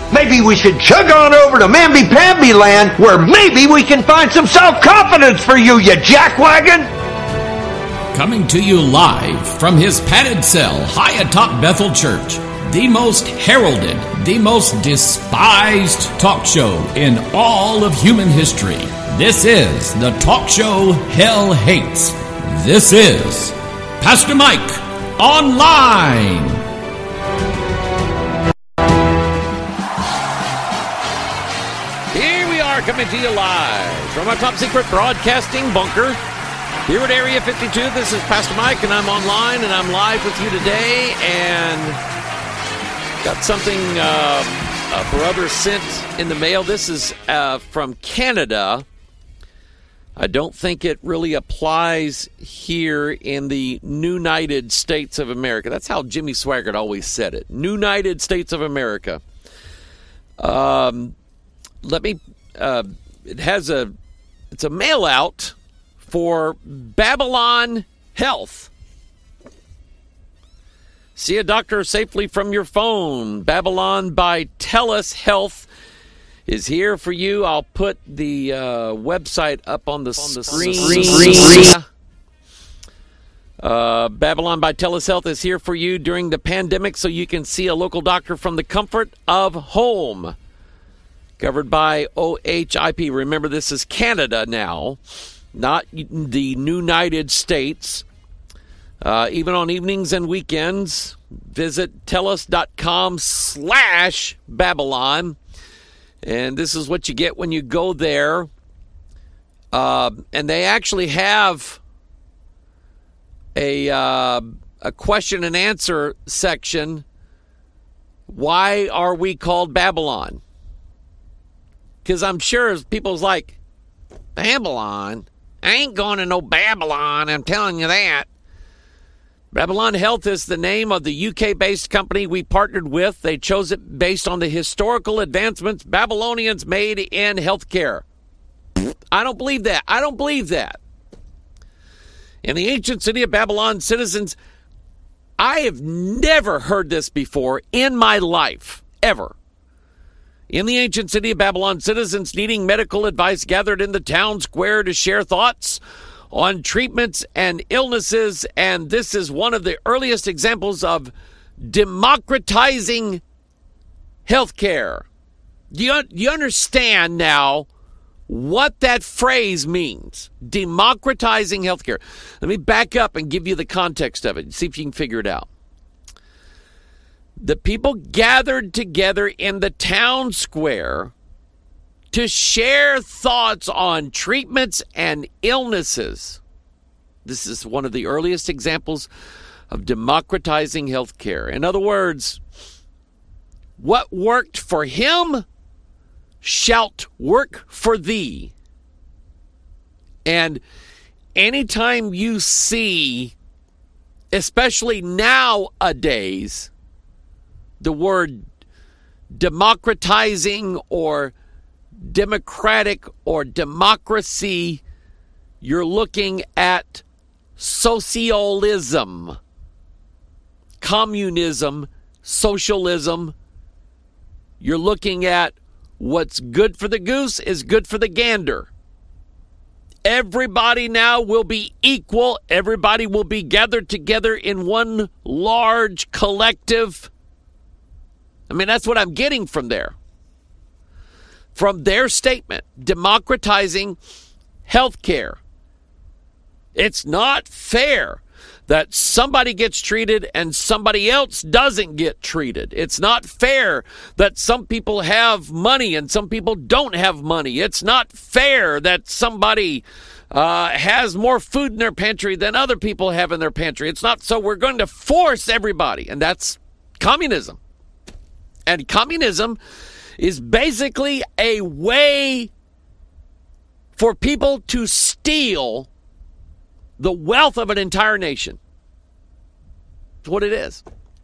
Maybe we should chug on over to Mamby-Pamby land, where maybe we can find some self-confidence for you, you jackwagon! Coming to you live from his padded cell high atop Bethel Church, the most heralded, the most despised talk show in all of human history. This is the talk show hell hates. This is Pastor Mike Online. Here we are coming to you live from our top secret broadcasting bunker here at Area 52. This is Pastor Mike, and I'm online, and I'm live with you today, and got something for others sent in the mail. This is from Canada. I don't think it really applies here in the United States of America. That's how Jimmy Swaggart always said it. United States of America. It's a mail out for Babylon Health. See a doctor safely from your phone. Babylon by TELUS Health is here for you. I'll put the website up on the screen. Babylon by TELUS Health is here for you during the pandemic, so you can see a local doctor from the comfort of home. Covered by OHIP. Remember, this is Canada now, not the United States. Even on evenings and weekends, visit TELUS.com/Babylon. And this is what you get when you go there. And they actually have a question and answer section. Why are we called Babylon? Because I'm sure people's like, Babylon? I ain't going to no Babylon, I'm telling you that. Babylon Health is the name of the UK-based company we partnered with. They chose it based on the historical advancements Babylonians made in healthcare. I don't believe that. I don't believe that. In the ancient city of Babylon, citizens, I have never heard this before in my life, ever. In the ancient city of Babylon, citizens needing medical advice gathered in the town square to share thoughts on treatments and illnesses, and this is one of the earliest examples of democratizing healthcare. You understand now what that phrase means, democratizing healthcare. Let me back up and give you the context of it and see if you can figure it out. The people gathered together in the town square to share thoughts on treatments and illnesses. This is one of the earliest examples of democratizing healthcare. In other words, what worked for him shalt work for thee. And anytime you see, especially nowadays, the word democratizing or democratic or democracy, you're looking at socialism, communism, socialism. You're looking at what's good for the goose is good for the gander. Everybody now will be equal. Everybody will be gathered together in one large collective. I mean, that's what I'm getting from there. From their statement, democratizing healthcare. It's not fair that somebody gets treated and somebody else doesn't get treated. It's not fair that some people have money and some people don't have money. It's not fair that somebody has more food in their pantry than other people have in their pantry. It's not, so we're going to force everybody, and that's communism. And communism is basically a way for people to steal the wealth of an entire nation. That's what it is.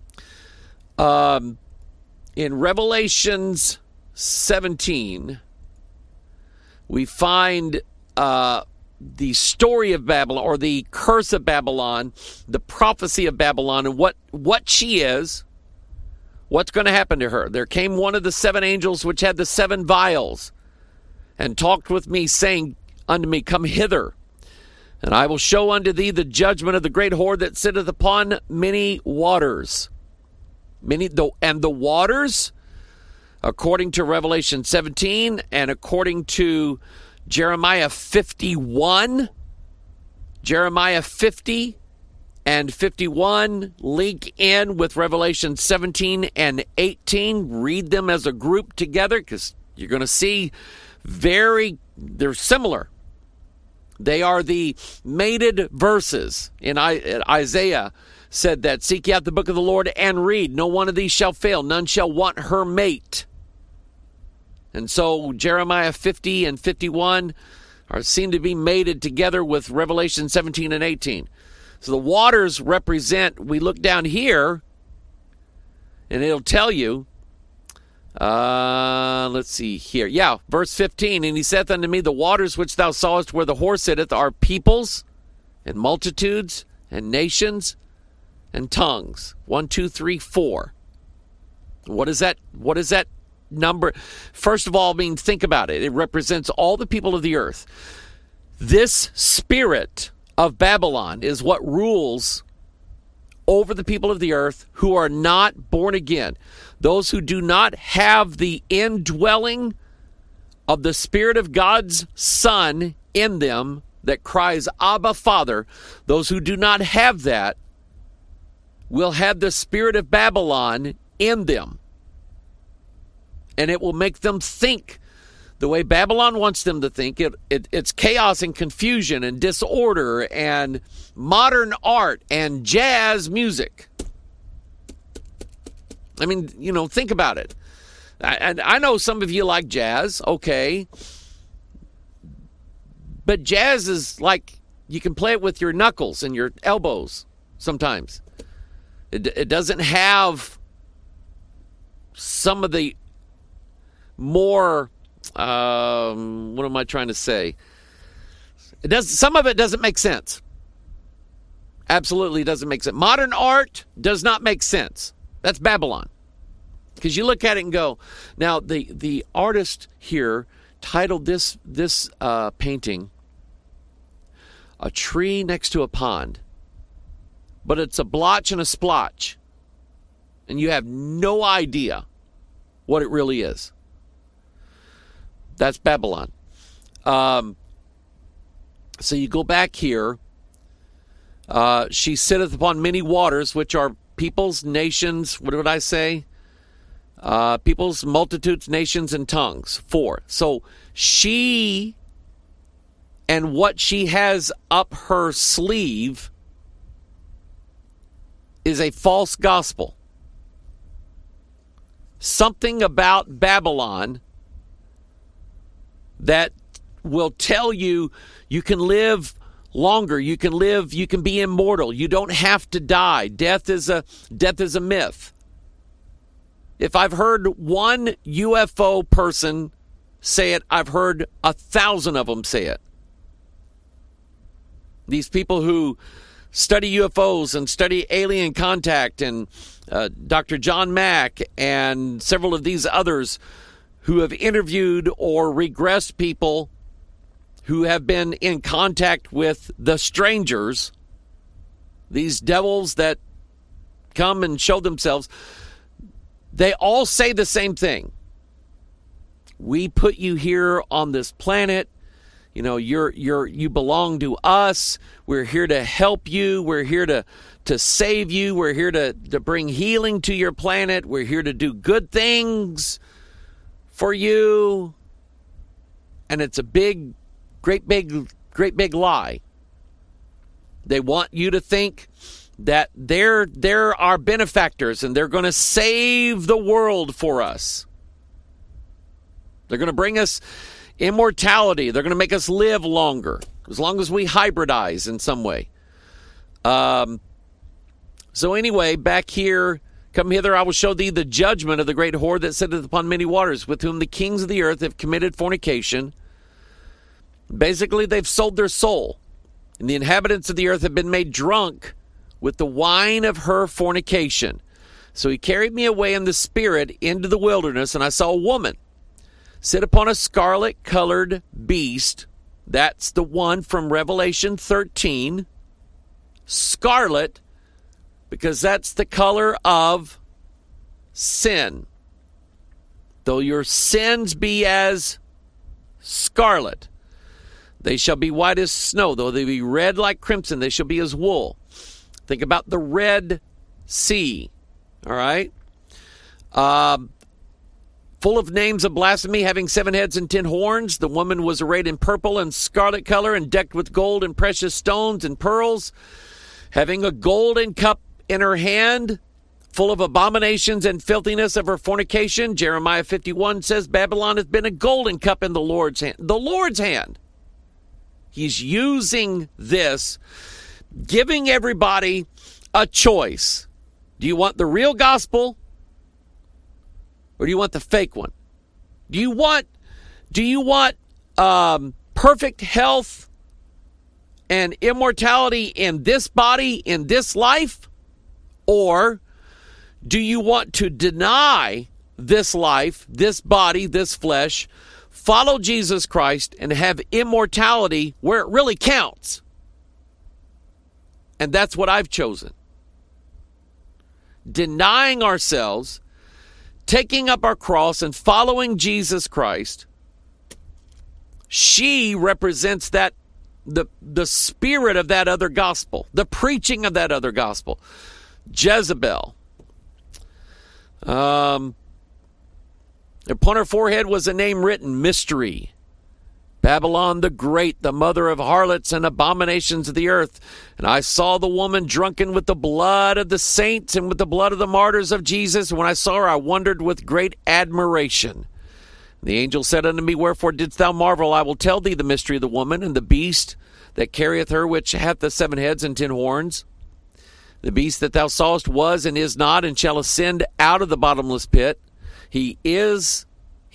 In Revelations 17, we find the story of Babylon, or the curse of Babylon, the prophecy of Babylon, and what she is, What's going to happen to her? There came one of the 7 angels which had the 7 vials, and talked with me, saying unto me, Come hither, and I will show unto thee the judgment of the great whore that sitteth upon many waters. And the waters, according to Revelation 17, and according to Jeremiah 51, Jeremiah 50 and 51 link in with Revelation 17 and 18. Read them as a group together, because you're going to see they're similar. They are the mated verses. In Isaiah said that, Seek ye out the book of the Lord and read. No one of these shall fail. None shall want her mate. And so Jeremiah 50 and 51 seem to be mated together with Revelation 17 and 18. So the waters represent, we look down here, and it'll tell you, let's see here. Yeah, verse 15, And he saith unto me, The waters which thou sawest where the whore sitteth are peoples and multitudes and nations and tongues. 1, 2, 3, 4. What is that number? First of all, think about it. It represents all the people of the earth. This spirit of Babylon is what rules over the people of the earth who are not born again. Those who do not have the indwelling of the Spirit of God's Son in them that cries, Abba, Father, those who do not have that will have the spirit of Babylon in them. And it will make them think the way Babylon wants them to think. It's chaos and confusion and disorder and modern art and jazz music. I mean, think about it. And I know some of you like jazz, okay. But jazz is like you can play it with your knuckles and your elbows sometimes. It doesn't have some of the more, what am I trying to say? Some of it doesn't make sense. Absolutely doesn't make sense. Modern art does not make sense. That's Babylon. Because you look at it and go, now the artist here titled this painting, A Tree Next to a Pond. But it's a blotch and a splotch. And you have no idea what it really is. That's Babylon. So you go back here. She sitteth upon many waters, which are peoples, nations, what would I say? Peoples, multitudes, nations, and tongues. 4. So she and what she has up her sleeve is a false gospel. Something about Babylon that will tell you you can live longer, you can be immortal, you don't have to die. Death is a myth. If I've heard one UFO person say it, I've heard 1,000 of them say it. These people who study UFOs and study alien contact, and Dr. John Mack and several of these others who have interviewed or regressed people who have been in contact with the strangers, these devils that come and show themselves, they all say the same thing. We put you here on this planet. You belong to us. We're here to help you. We're here to save you. We're here to bring healing to your planet. We're here to do good things for you. And it's a great big lie. They want you to think that they're our benefactors and they're going to save the world for us. They're going to bring us immortality. They're going to make us live longer, as long as we hybridize in some way. So anyway, back here, come hither, I will show thee the judgment of the great whore that sitteth upon many waters, with whom the kings of the earth have committed fornication. Basically, they've sold their soul, and the inhabitants of the earth have been made drunk with the wine of her fornication. So he carried me away in the spirit into the wilderness, and I saw a woman sit upon a scarlet-colored beast. That's the one from Revelation 13. Scarlet, because that's the color of sin. Though your sins be as scarlet, they shall be white as snow. Though they be red like crimson, they shall be as wool. Think about the Red Sea. All right? Full of names of blasphemy, having 7 heads and 10 horns. The woman was arrayed in purple and scarlet color and decked with gold and precious stones and pearls, having a golden cup in her hand, full of abominations and filthiness of her fornication. Jeremiah 51 says, Babylon has been a golden cup in the Lord's hand. The Lord's hand. He's using this, giving everybody a choice. Do you want the real gospel, or do you want the fake one? Do you want perfect health and immortality in this body, in this life? Or do you want to deny this life, this body, this flesh, follow Jesus Christ, and have immortality where it really counts? And that's what I've chosen. Denying ourselves, taking up our cross, and following Jesus Christ. She represents that the spirit of that other gospel, the preaching of that other gospel. Jezebel. Upon her forehead was a name written, Mystery. Babylon the Great, the mother of harlots and abominations of the earth. And I saw the woman drunken with the blood of the saints and with the blood of the martyrs of Jesus. And when I saw her, I wondered with great admiration. The angel said unto me, Wherefore didst thou marvel? I will tell thee the mystery of the woman and the beast that carrieth her, which hath the 7 heads and 10 horns. The beast that thou sawest was and is not, and shall ascend out of the bottomless pit. He was,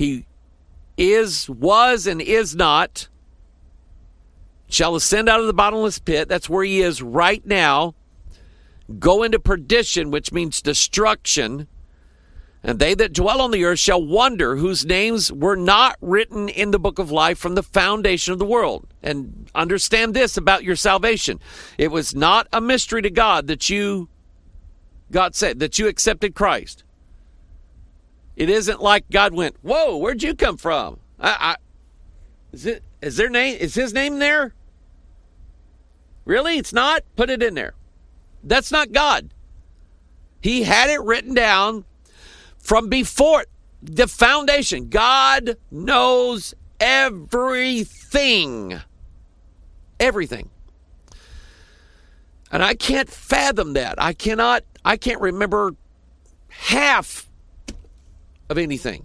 and is not, shall ascend out of the bottomless pit. That's where he is right now. Go into perdition, which means destruction. And they that dwell on the earth shall wonder, whose names were not written in the book of life from the foundation of the world. And understand this about your salvation. It was not a mystery to God that you got saved, that you accepted Christ. It isn't like God went, whoa, where'd you come from? Is his name there? Really? It's not? Put it in there. That's not God. He had it written down from before the foundation. God knows everything. Everything. And I can't fathom that. I can't remember half of anything.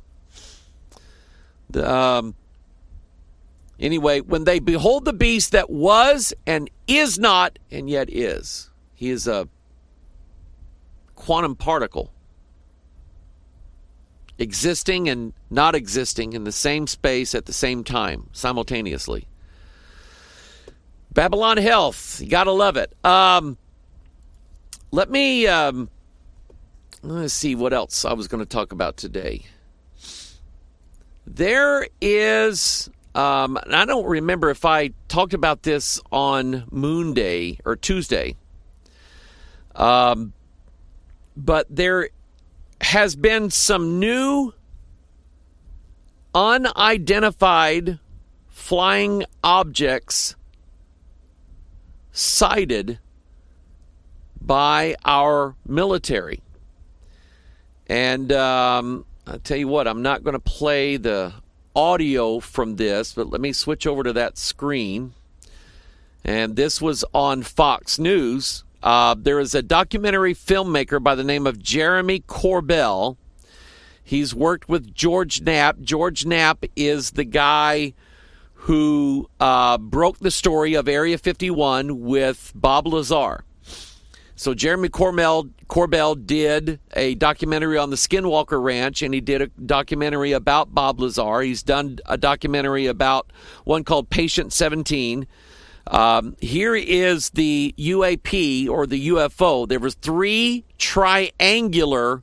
Anyway, when they behold the beast that was and is not and yet is. He is a quantum particle. Existing and not existing in the same space at the same time, simultaneously. Babylon Health. You got to love it. Let's see what else I was going to talk about today. There is, I don't remember if I talked about this on Moon Day or Tuesday, but there has been some new unidentified flying objects sighted by our military. And I'll tell you what, I'm not going to play the audio from this, but let me switch over to that screen. And this was on Fox News. There is a documentary filmmaker by the name of Jeremy Corbell. He's worked with George Knapp. George Knapp is the guy who broke the story of Area 51 with Bob Lazar. So Jeremy Corbell did a documentary on the Skinwalker Ranch, and he did a documentary about Bob Lazar. He's done a documentary about one called Patient 17. Here is the UAP or the UFO. There was 3 triangular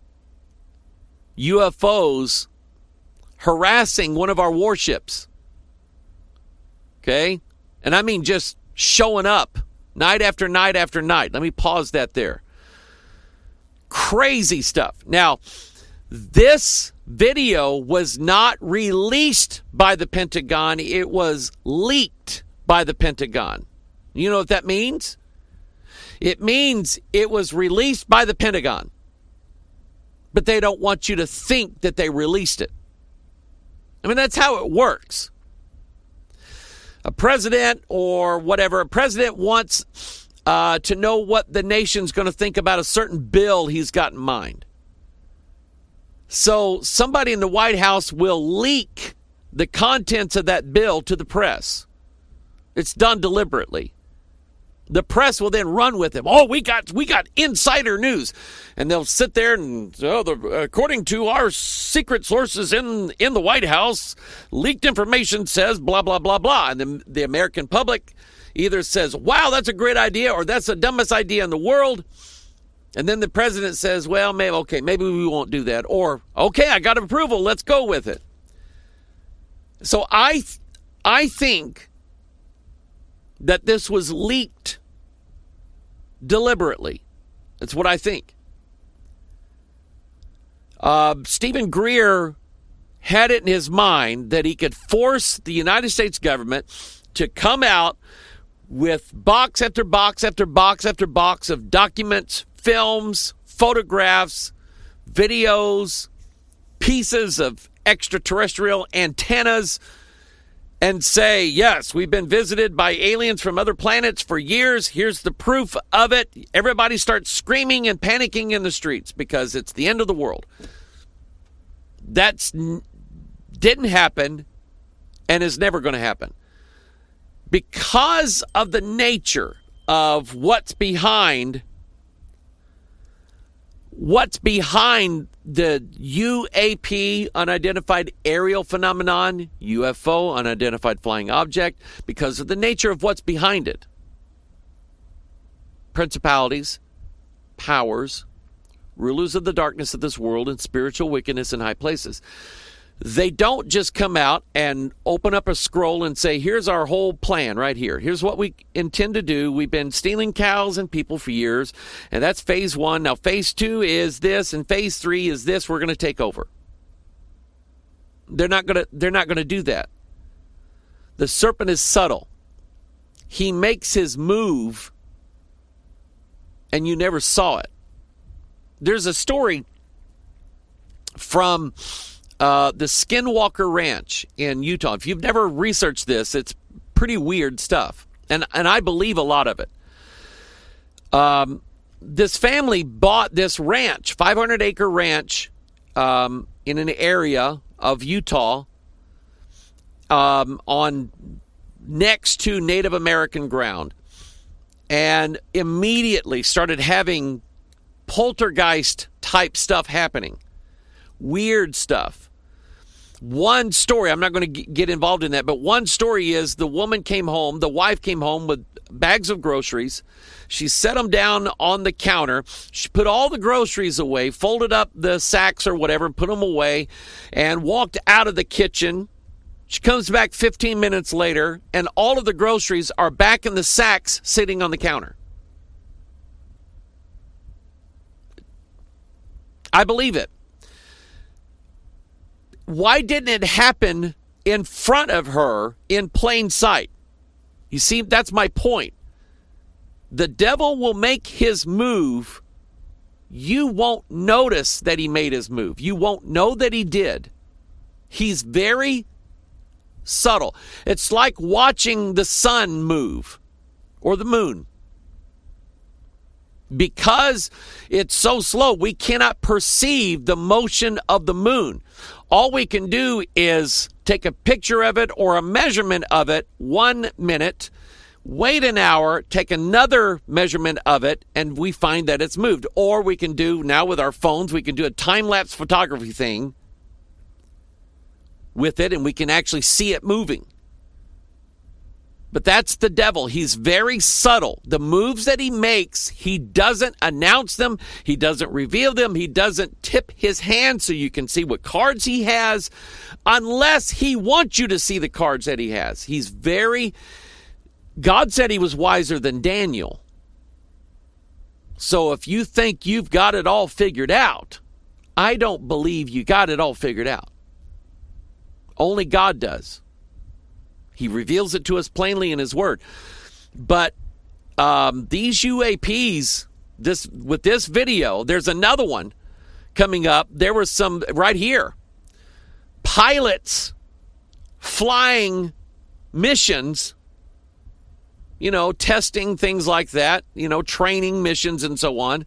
UFOs harassing one of our warships. Okay? And I mean just showing up night after night after night. Let me pause that there. Crazy stuff. Now, this video was not released by the Pentagon. It was leaked by the Pentagon. You know what that means? It means it was released by the Pentagon, but they don't want you to think that they released it. I mean, that's how it works. A president or whatever, a president wants to know what the nation's going to think about a certain bill he's got in mind. So somebody in the White House will leak the contents of that bill to the press. It's done deliberately. The press will then run with it. Oh, we got insider news. And they'll sit there and, according to our secret sources in the White House, leaked information says blah, blah, blah, blah. And the American public either says, wow, that's a great idea, or that's the dumbest idea in the world. And then the president says, well, maybe we won't do that. Or, okay, I got approval. Let's go with it. So I think that this was leaked deliberately. That's what I think. Stephen Greer had it in his mind that he could force the United States government to come out with box after box after box after box of documents, films, photographs, videos, pieces of extraterrestrial antennas, and say, yes, we've been visited by aliens from other planets for years. Here's the proof of it. Everybody starts screaming and panicking in the streets because it's the end of the world. That didn't happen and is never going to happen. Because of the nature of what's behind the UAP, unidentified aerial phenomenon, UFO, unidentified flying object, because of the nature of what's behind it. Principalities, powers, rulers of the darkness of this world, and spiritual wickedness in high places. They don't just come out and open up a scroll and say, here's our whole plan right here. Here's what we intend to do. We've been stealing cows and people for years, and that's phase 1. Now, phase 2 is this, and phase 3 is this. We're going to take over. They're not going to do that. The serpent is subtle. He makes his move, and you never saw it. There's a story from the Skinwalker Ranch in Utah. If you've never researched this, it's pretty weird stuff. And I believe a lot of it. This family bought this ranch, 500-acre ranch, in an area of Utah on next to Native American ground, and immediately started having poltergeist-type stuff happening. Weird stuff. One story, I'm not going to get involved in that, but one story is the wife came home with bags of groceries. She set them down on the counter. She put all the groceries away, folded up the sacks or whatever, put them away, and walked out of the kitchen. She comes back 15 minutes later, and all of the groceries are back in the sacks sitting on the counter. I believe it. Why didn't it happen in front of her in plain sight? You see, that's my point. The devil will make his move. You won't notice that he made his move. You won't know that he did. He's very subtle. It's like watching the sun move or the moon. Because it's so slow, we cannot perceive the motion of the moon. All we can do is take a picture of it or a measurement of it 1 minute, wait an hour, take another measurement of it, and we find that it's moved. Or we can do, now with our phones, we can do a time-lapse photography thing with it, and we can actually see it moving. But that's the devil. He's very subtle. The moves that he makes, he doesn't announce them. He doesn't reveal them. He doesn't tip his hand so you can see what cards he has unless he wants you to see the cards that he has. God said he was wiser than Daniel. So if you think you've got it all figured out, I don't believe you got it all figured out. Only God does. He reveals it to us plainly in his word. But these UAPs, with this video, there's another one coming up. There was some right here. Pilots flying missions, testing things like that, training missions and so on.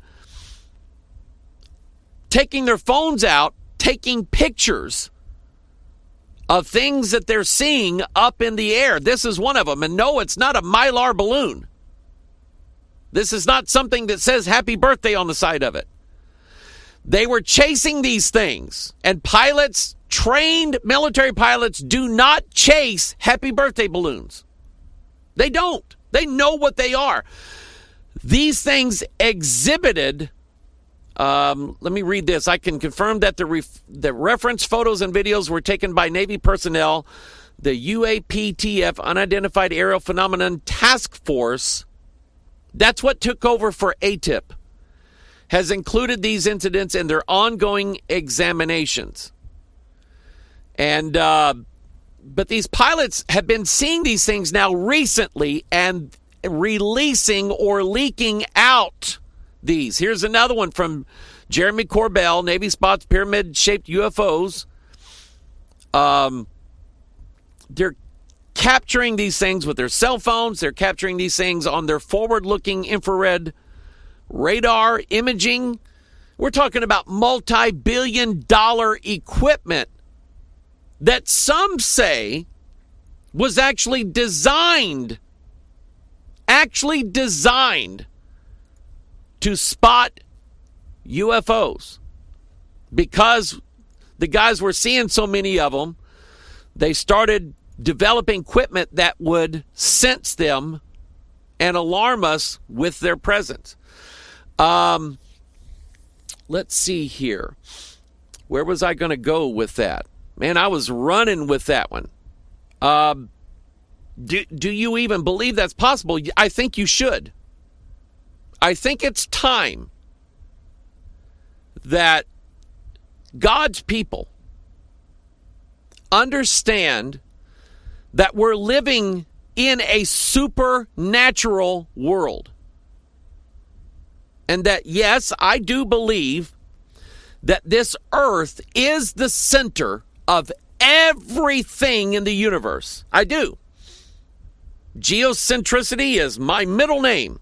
Taking their phones out, taking pictures of things that they're seeing up in the air. This is one of them. And no, it's not a Mylar balloon. This is not something that says happy birthday on the side of it. They were chasing these things. And pilots, trained military pilots, do not chase happy birthday balloons. They don't. They know what they are. These things exhibited... let me read this. I can confirm that the reference photos and videos were taken by Navy personnel. The UAPTF, Unidentified Aerial Phenomenon Task Force, that's what took over for ATIP, has included these incidents in their ongoing examinations. And but these pilots have been seeing these things now recently and releasing or leaking out these. Here's another one from Jeremy Corbell. Navy spots pyramid-shaped UFOs. They're capturing these things with their cell phones. They're capturing these things on their forward-looking infrared radar imaging. We're talking about multi-billion-dollar equipment that some say was actually designed to spot UFOs. Because the guys were seeing so many of them, they started developing equipment that would sense them and alarm us with their presence. Let's see here. Where was I going to go with that? Man, I was running with that one. Do you even believe that's possible? I think you should. I think it's time that God's people understand that we're living in a supernatural world. And that, yes, I do believe that this earth is the center of everything in the universe. I do. Geocentricity is my middle name.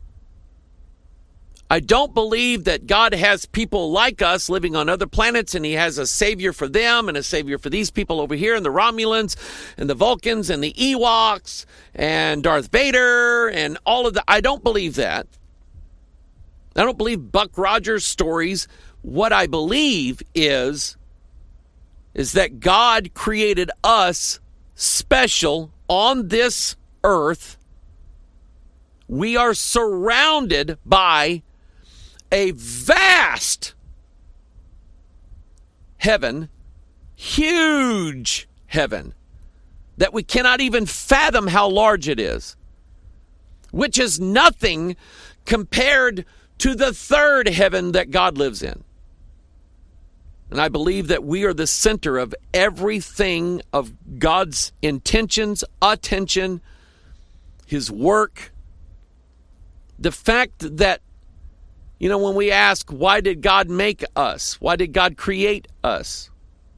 I don't believe that God has people like us living on other planets and he has a savior for them and a savior for these people over here and the Romulans and the Vulcans and the Ewoks and Darth Vader and all of that. I don't believe that. I don't believe Buck Rogers stories. What I believe is that God created us special on this earth. We are surrounded by a vast heaven, huge heaven, that we cannot even fathom how large it is, which is nothing compared to the third heaven that God lives in. And I believe that we are the center of everything of God's intentions, attention, his work. The fact that, when we ask, why did God make us? Why did God create us?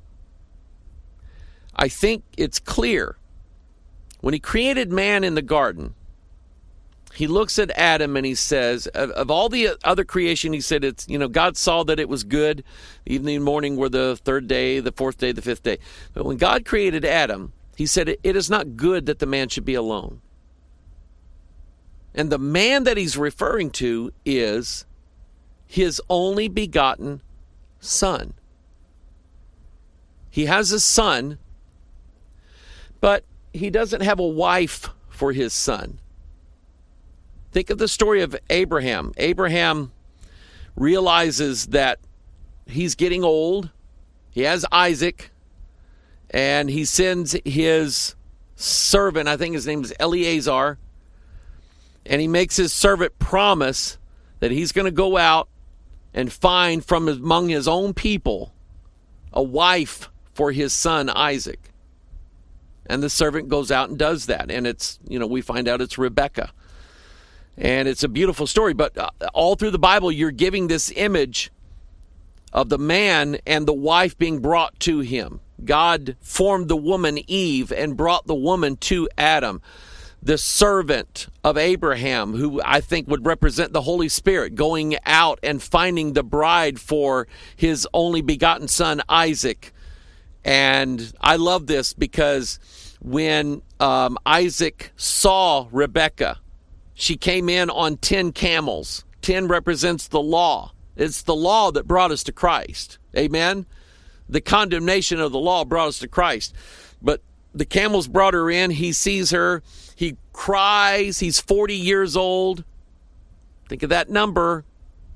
I think it's clear. When he created man in the garden, he looks at Adam and he says, of all the other creation, he said, it's, God saw that it was good. The evening and morning were the third day, the fourth day, the fifth day. But when God created Adam, he said, it is not good that the man should be alone. And the man that he's referring to is his only begotten son. He has a son, but he doesn't have a wife for his son. Think of the story of Abraham. Abraham realizes that he's getting old. He has Isaac, and he sends his servant, I think his name is Eleazar, and he makes his servant promise that he's going to go out and find from among his own people a wife for his son Isaac. And the servant goes out and does that. And it's, we find out it's Rebekah. And it's a beautiful story. But all through the Bible, you're giving this image of the man and the wife being brought to him. God formed the woman Eve and brought the woman to Adam. The servant of Abraham, who I think would represent the Holy Spirit, going out and finding the bride for his only begotten son, Isaac. And I love this because when Isaac saw Rebekah, she came in on 10 camels. 10 represents the law. It's the law that brought us to Christ. Amen? The condemnation of the law brought us to Christ. But the camels brought her in. He sees her. He cries. He's 40 years old. Think of that number.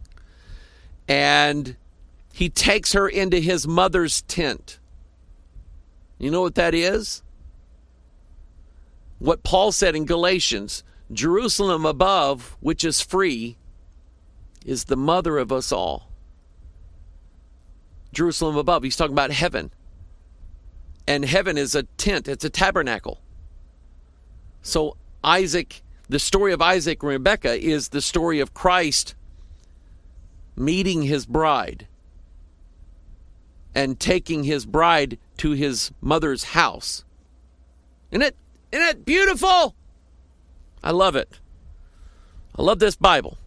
And he takes her into his mother's tent. You know what that is? What Paul said in Galatians, Jerusalem above, which is free, is the mother of us all. Jerusalem above, he's talking about heaven. And heaven is a tent, it's a tabernacle. So Isaac, the story of Isaac and Rebekah is the story of Christ meeting his bride and taking his bride to his mother's house. Isn't it beautiful? I love it. I love this Bible.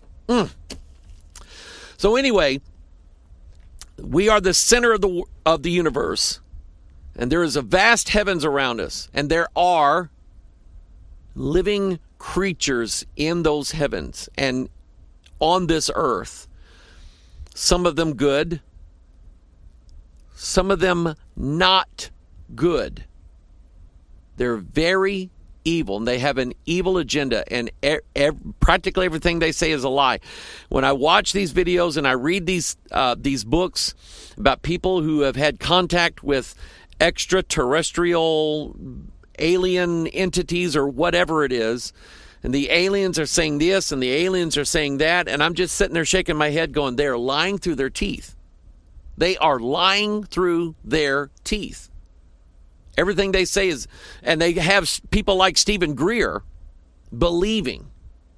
So anyway, we are the center of the universe, and there is a vast heavens around us, and there are living creatures in those heavens and on this earth. Some of them good, some of them not good. They're very evil, and they have an evil agenda, and practically everything they say is a lie. When I watch these videos and I read these books about people who have had contact with extraterrestrial alien entities or whatever it is, and the aliens are saying this and the aliens are saying that, and I'm just sitting there shaking my head going, they're lying through their teeth. They are lying through their teeth. Everything they say is, and they have people like Stephen Greer believing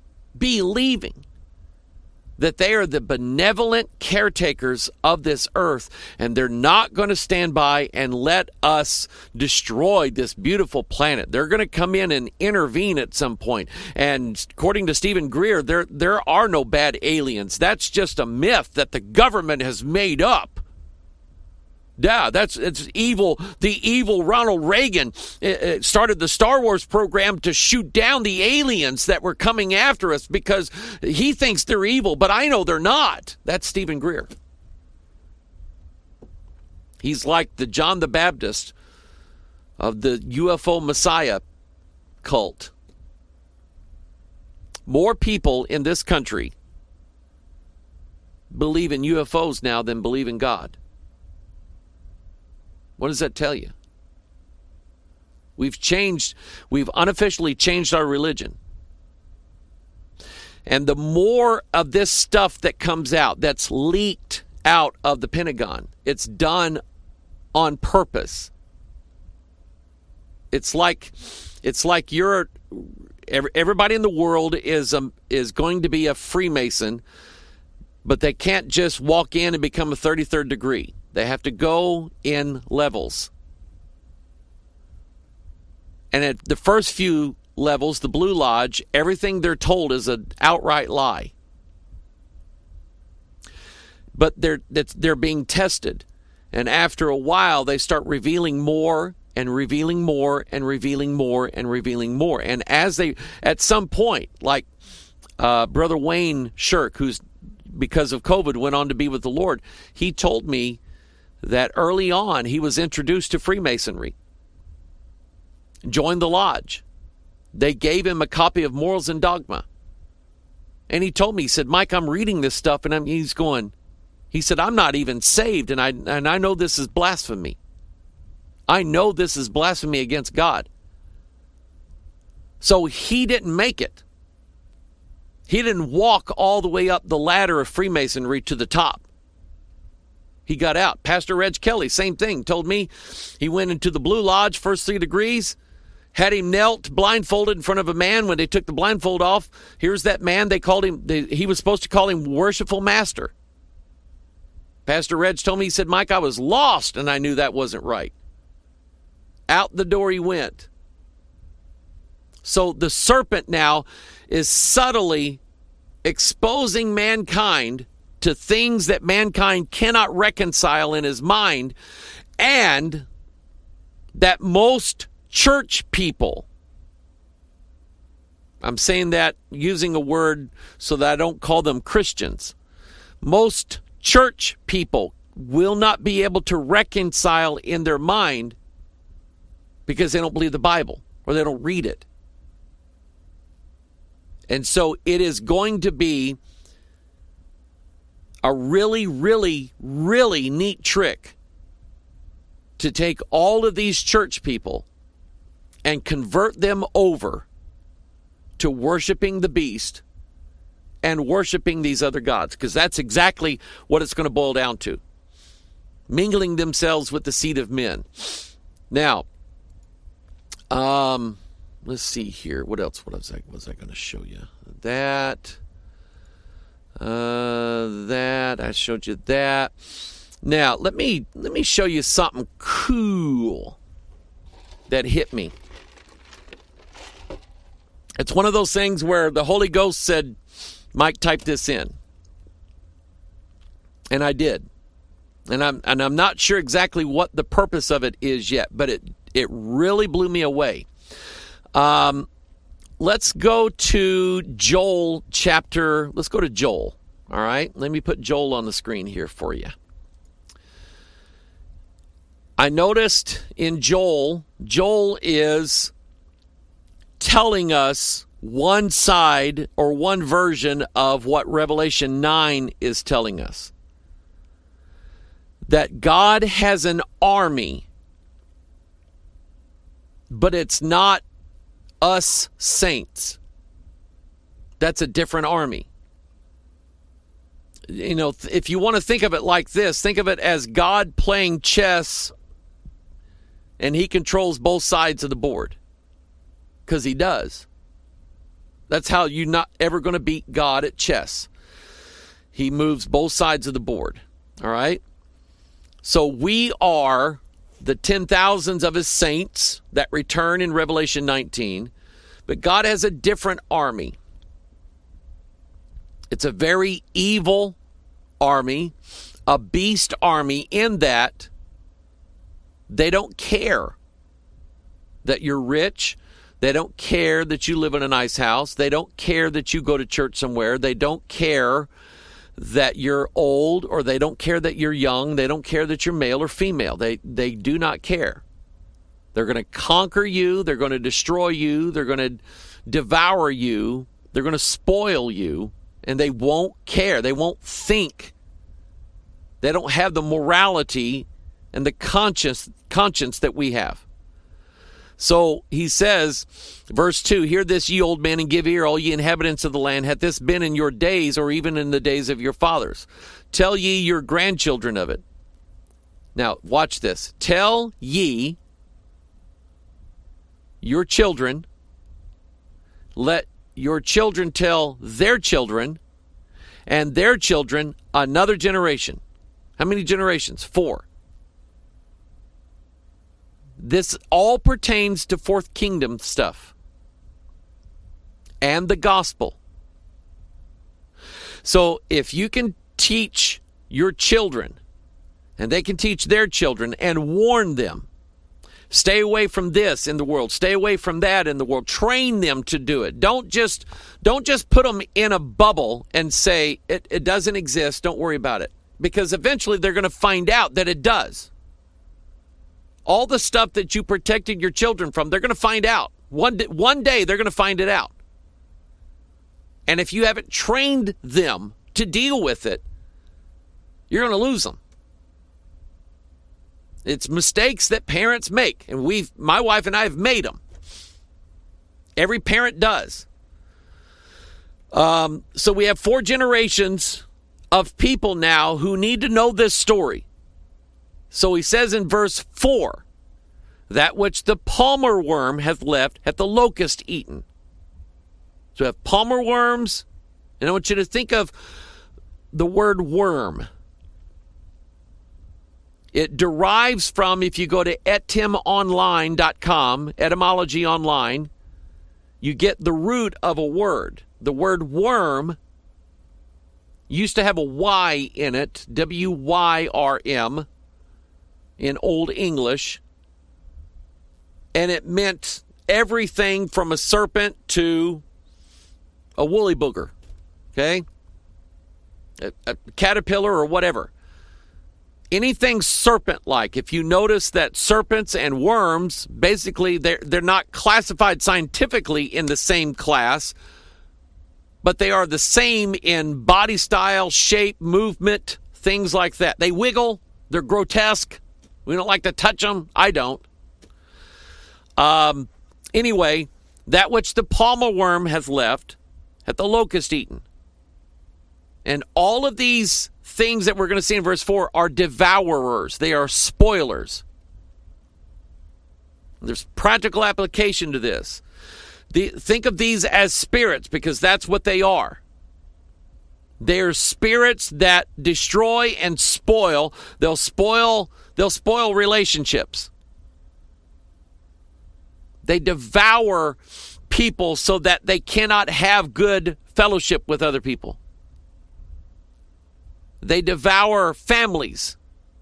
that they are the benevolent caretakers of this earth, and they're not going to stand by and let us destroy this beautiful planet. They're going to come in and intervene at some point. And according to Stephen Greer, there are no bad aliens. That's just a myth that the government has made up. Yeah, it's evil. The evil Ronald Reagan started the Star Wars program to shoot down the aliens that were coming after us because he thinks they're evil, but I know they're not. That's Stephen Greer. He's like the John the Baptist of the UFO Messiah cult. More people in this country believe in UFOs now than believe in God. What does that tell you? We've unofficially changed our religion. And the more of this stuff that comes out, that's leaked out of the Pentagon, it's done on purpose. It's like everybody in the world is going to be a Freemason, but they can't just walk in and become a 33rd degree. They have to go in levels. And at the first few levels, the Blue Lodge, everything they're told is an outright lie. But they're being tested. And after a while, they start revealing more and revealing more and revealing more and revealing more. And at some point, like Brother Wayne Shirk, who's because of COVID went on to be with the Lord, he told me that early on he was introduced to Freemasonry, joined the lodge, They gave him a copy of Morals and Dogma. And he told me, he said, Mike, I'm reading this stuff, and he said, I'm not even saved, and I know this is blasphemy. I know this is blasphemy against God. So he didn't make it. He didn't walk all the way up the ladder of Freemasonry to the top. He got out. Pastor Reg Kelly, same thing, told me he went into the Blue Lodge, first 3 degrees, had him knelt blindfolded in front of a man. When they took the blindfold off, here's that man. They called him, he was supposed to call him Worshipful Master. Pastor Reg told me, he said, Mike, I was lost, and I knew that wasn't right. Out the door he went. So the serpent now is subtly exposing mankind to things that mankind cannot reconcile in his mind, and that most church people, I'm saying that using a word so that I don't call them Christians, most church people will not be able to reconcile in their mind because they don't believe the Bible or they don't read it. And so it is going to be a really, really, really neat trick to take all of these church people and convert them over to worshiping the beast and worshiping these other gods, because that's exactly what it's going to boil down to. Mingling themselves with the seed of men. Now, let's see here. What else was I going to show you? That I showed you that. Now, let me show you something cool that hit me. It's one of those things where the Holy Ghost said, Mike, type this in. And I did. And I'm not sure exactly what the purpose of it is yet, but it really blew me away. Let's go to Joel chapter. Let's go to Joel. All right. Let me put Joel on the screen here for you. I noticed in Joel is telling us one side or one version of what Revelation 9 is telling us. That God has an army, but it's not us saints. That's a different army. You know, if you want to think of it like this, think of it as God playing chess, and he controls both sides of the board. Because he does. That's how you're not ever going to beat God at chess. He moves both sides of the board. All right? So we are the 10,000s of his saints that return in Revelation 19. But God has a different army. It's a very evil army, a beast army, in that they don't care that you're rich. They don't care that you live in a nice house. They don't care that you go to church somewhere. They don't care that you're old, or they don't care that you're young. They don't care that you're male or female. They do not care. They're going to conquer you. They're going to destroy you. They're going to devour you. They're going to spoil you. And they won't care. They won't think. They don't have the morality and the conscience that we have. So he says, verse 2, hear this, ye old men, and give ear, all ye inhabitants of the land. Hath this been in your days, or even in the days of your fathers? Tell ye your grandchildren of it. Now, watch this. Tell ye your children, let your children tell their children, and their children another generation. How many generations? 4. This all pertains to fourth kingdom stuff and the gospel. So if you can teach your children, and they can teach their children and warn them, stay away from this in the world, stay away from that in the world, train them to do it. Don't just put them in a bubble and say it doesn't exist, don't worry about it. Because eventually they're going to find out that it does. All the stuff that you protected your children from, they're going to find out. One day they're going to find it out. And if you haven't trained them to deal with it, you're going to lose them. It's mistakes that parents make, and my wife and I have made them. Every parent does. So we have 4 generations of people now who need to know this story. So he says in verse 4, that which the palmer worm hath left hath the locust eaten. So we have palmer worms, and I want you to think of the word worm. It derives from, if you go to etymonline.com, etymology online, you get the root of a word. The word worm used to have a Y in it, W-Y-R-M, in Old English. And it meant everything from a serpent to a woolly booger, okay? A caterpillar or whatever. Anything serpent-like. If you notice that serpents and worms, basically they're not classified scientifically in the same class, but they are the same in body style, shape, movement, things like that. They wiggle. They're grotesque. We don't like to touch them. I don't. Anyway, that which the palmer worm hath left, hath the locust eaten. And all of these things that we're going to see in verse 4 are devourers. They are spoilers. There's practical application to this. Think of these as spirits, because that's what they are. They're spirits that destroy and spoil. They'll spoil relationships. They devour people so that they cannot have good fellowship with other people. They devour families.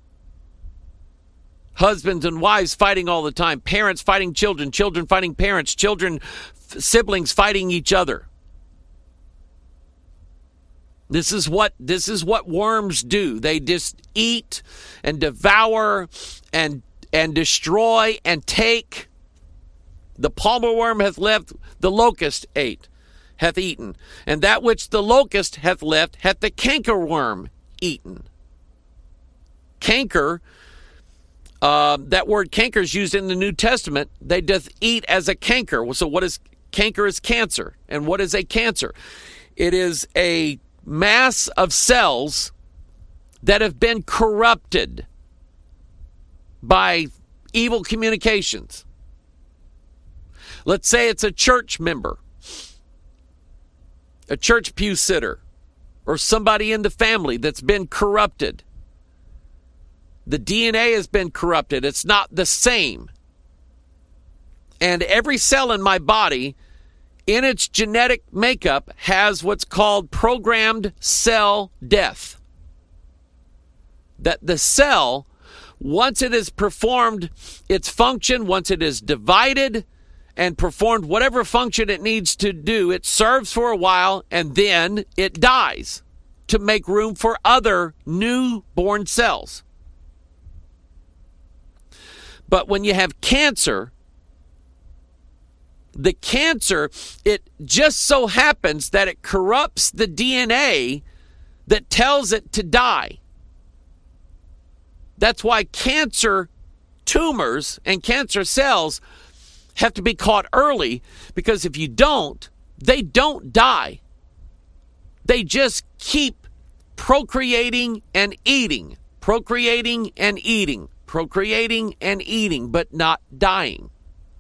Husbands and wives fighting all the time. Parents fighting children. Children fighting parents. Siblings fighting each other. This is what worms do. They just eat and devour and destroy and take. The palmer worm hath left, the locust hath eaten. And that which the locust hath left hath the canker worm eaten. Canker, that word canker is used in the New Testament. They doth eat as a canker. So what is canker? Is cancer. And what is a cancer? It is a mass of cells that have been corrupted by evil communications. Let's say it's a church member, a church pew sitter, or somebody in the family that's been corrupted. The DNA has been corrupted. It's not the same. And every cell in my body, in its genetic makeup, has what's called programmed cell death. That the cell, once it has performed its function, once it is divided and performed whatever function it needs to do, it serves for a while and then it dies to make room for other newborn cells. But when you have cancer, the cancer, it just so happens that it corrupts the DNA that tells it to die. That's why cancer tumors and cancer cells have to be caught early, because if you don't, they don't die. They just keep procreating and eating, procreating and eating, procreating and eating, but not dying.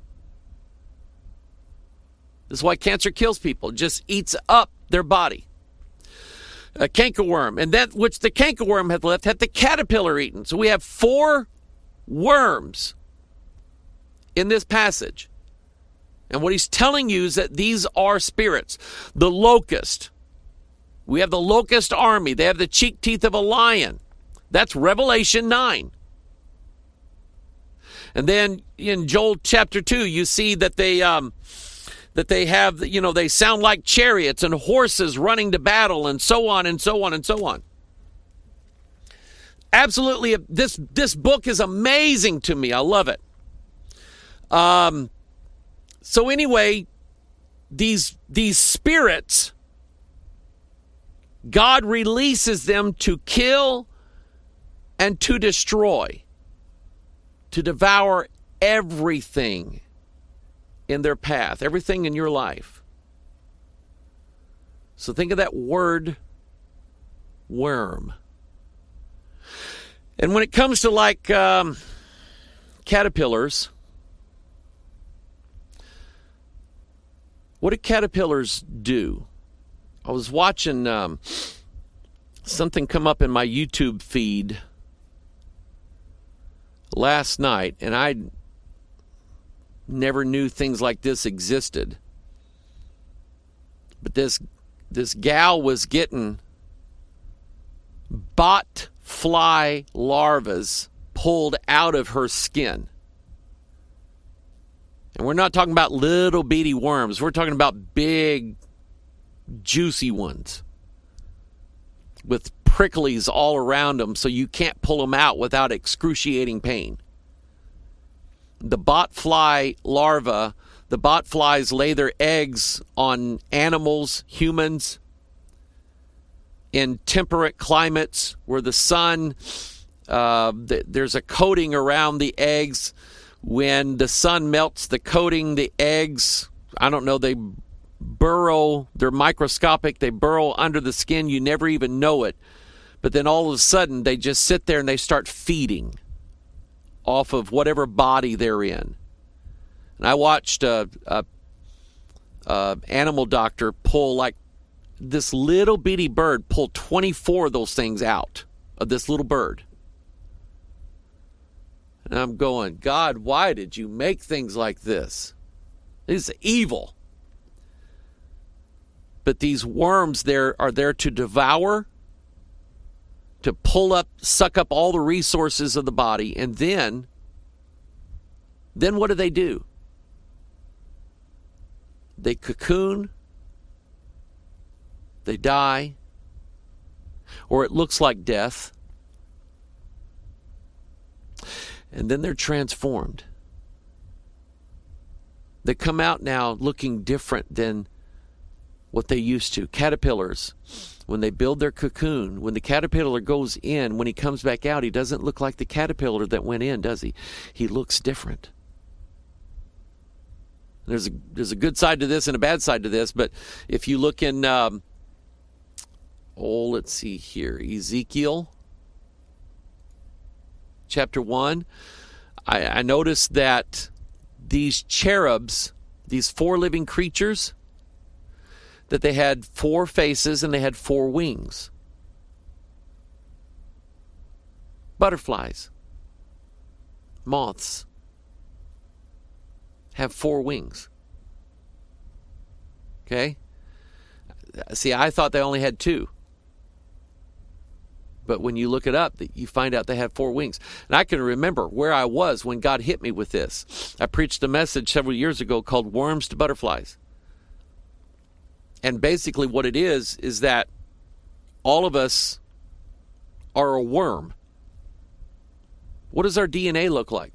This is why cancer kills people. It just eats up their body. A cankerworm. And that which the cankerworm hath left hath the caterpillar eaten. So we have 4 worms in this passage. And what he's telling you is that these are spirits. The locust. We have the locust army. They have the cheek teeth of a lion. That's Revelation 9. And then in Joel chapter 2, you see that they have, they sound like chariots and horses running to battle, and so on and so on and so on. Absolutely, this book is amazing to me. I love it. So anyway, these spirits, God releases them to kill and to destroy, to devour everything in their path, everything in your life. So think of that word, worm. And when it comes to like caterpillars, what do caterpillars do? I was watching something come up in my YouTube feed last night, and I never knew things like this existed. But this gal was getting bot fly larvas pulled out of her skin. And we're not talking about little bitty worms. We're talking about big, juicy ones with pricklies all around them so you can't pull them out without excruciating pain. The bot fly larva, the bot flies lay their eggs on animals, humans, in temperate climates where the sun, there's a coating around the eggs. When the sun melts the coating, the eggs, I don't know, they burrow, they're microscopic, they burrow under the skin, you never even know it. But then all of a sudden, they just sit there and they start feeding off of whatever body they're in. And I watched a animal doctor pull like this little bitty bird, pull 24 of those things out of this little bird. And I'm going, God, why did you make things like this? This is evil. But these worms are there to devour, to pull up, suck up all the resources of the body, and then what do? They cocoon, they die, or it looks like death, and then they're transformed. They come out now looking different than what they used to. Caterpillars, when they build their cocoon, when the caterpillar goes in, when he comes back out, he doesn't look like the caterpillar that went in, does he? He looks different. There's a good side to this and a bad side to this, but if you look in, let's see here, Ezekiel chapter 1, I noticed that these cherubs, these 4 living creatures, that they had 4 faces and they had 4 wings. Butterflies, moths have 4 wings. Okay? See, I thought they only had 2. But when you look it up, you find out they have 4 wings. And I can remember where I was when God hit me with this. I preached a message several years ago called Worms to Butterflies. And basically what it is that all of us are a worm. What does our DNA look like?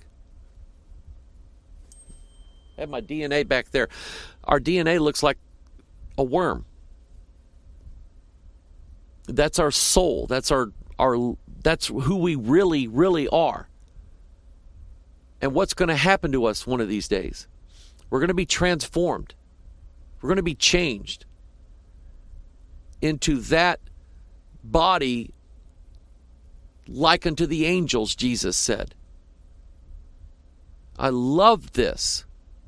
I have my DNA back there. Our DNA looks like a worm. That's our soul. That's that's who we really, really are. And what's going to happen to us one of these days? We're going to be transformed. We're going to be changed into that body like unto the angels, Jesus said. I love this.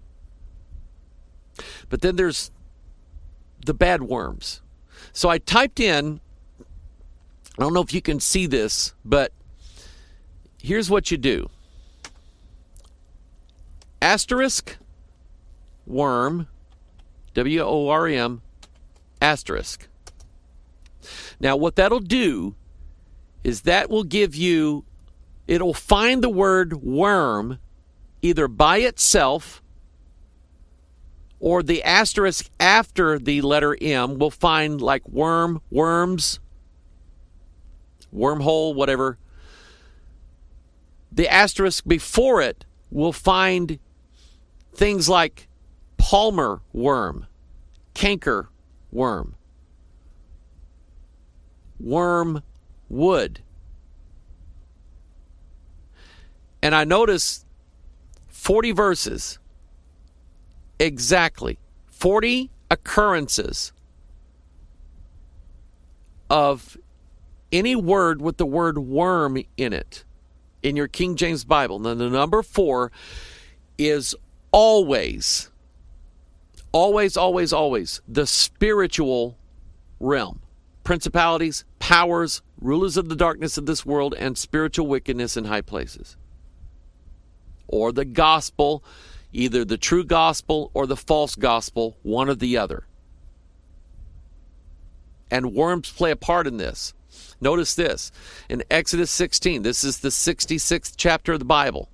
But then there's the bad worms. So I typed in, I don't know if you can see this, but here's what you do. Asterisk, worm, W-O-R-M, asterisk. Now what that'll do is that will give you, it'll find the word worm either by itself or the asterisk after the letter M will find like worm, worms, wormhole, whatever. The asterisk before it will find things like palmer worm, canker worm, wormwood. And I notice 40 verses, exactly 40 occurrences of any word with the word worm in it in your King James Bible. Now, the number 4 is always the spiritual realm. Principalities, powers, rulers of the darkness of this world, and spiritual wickedness in high places. Or the gospel, either the true gospel or the false gospel, one or the other. And worms play a part in this. Notice this. In Exodus 16, this is the 66th chapter of the Bible.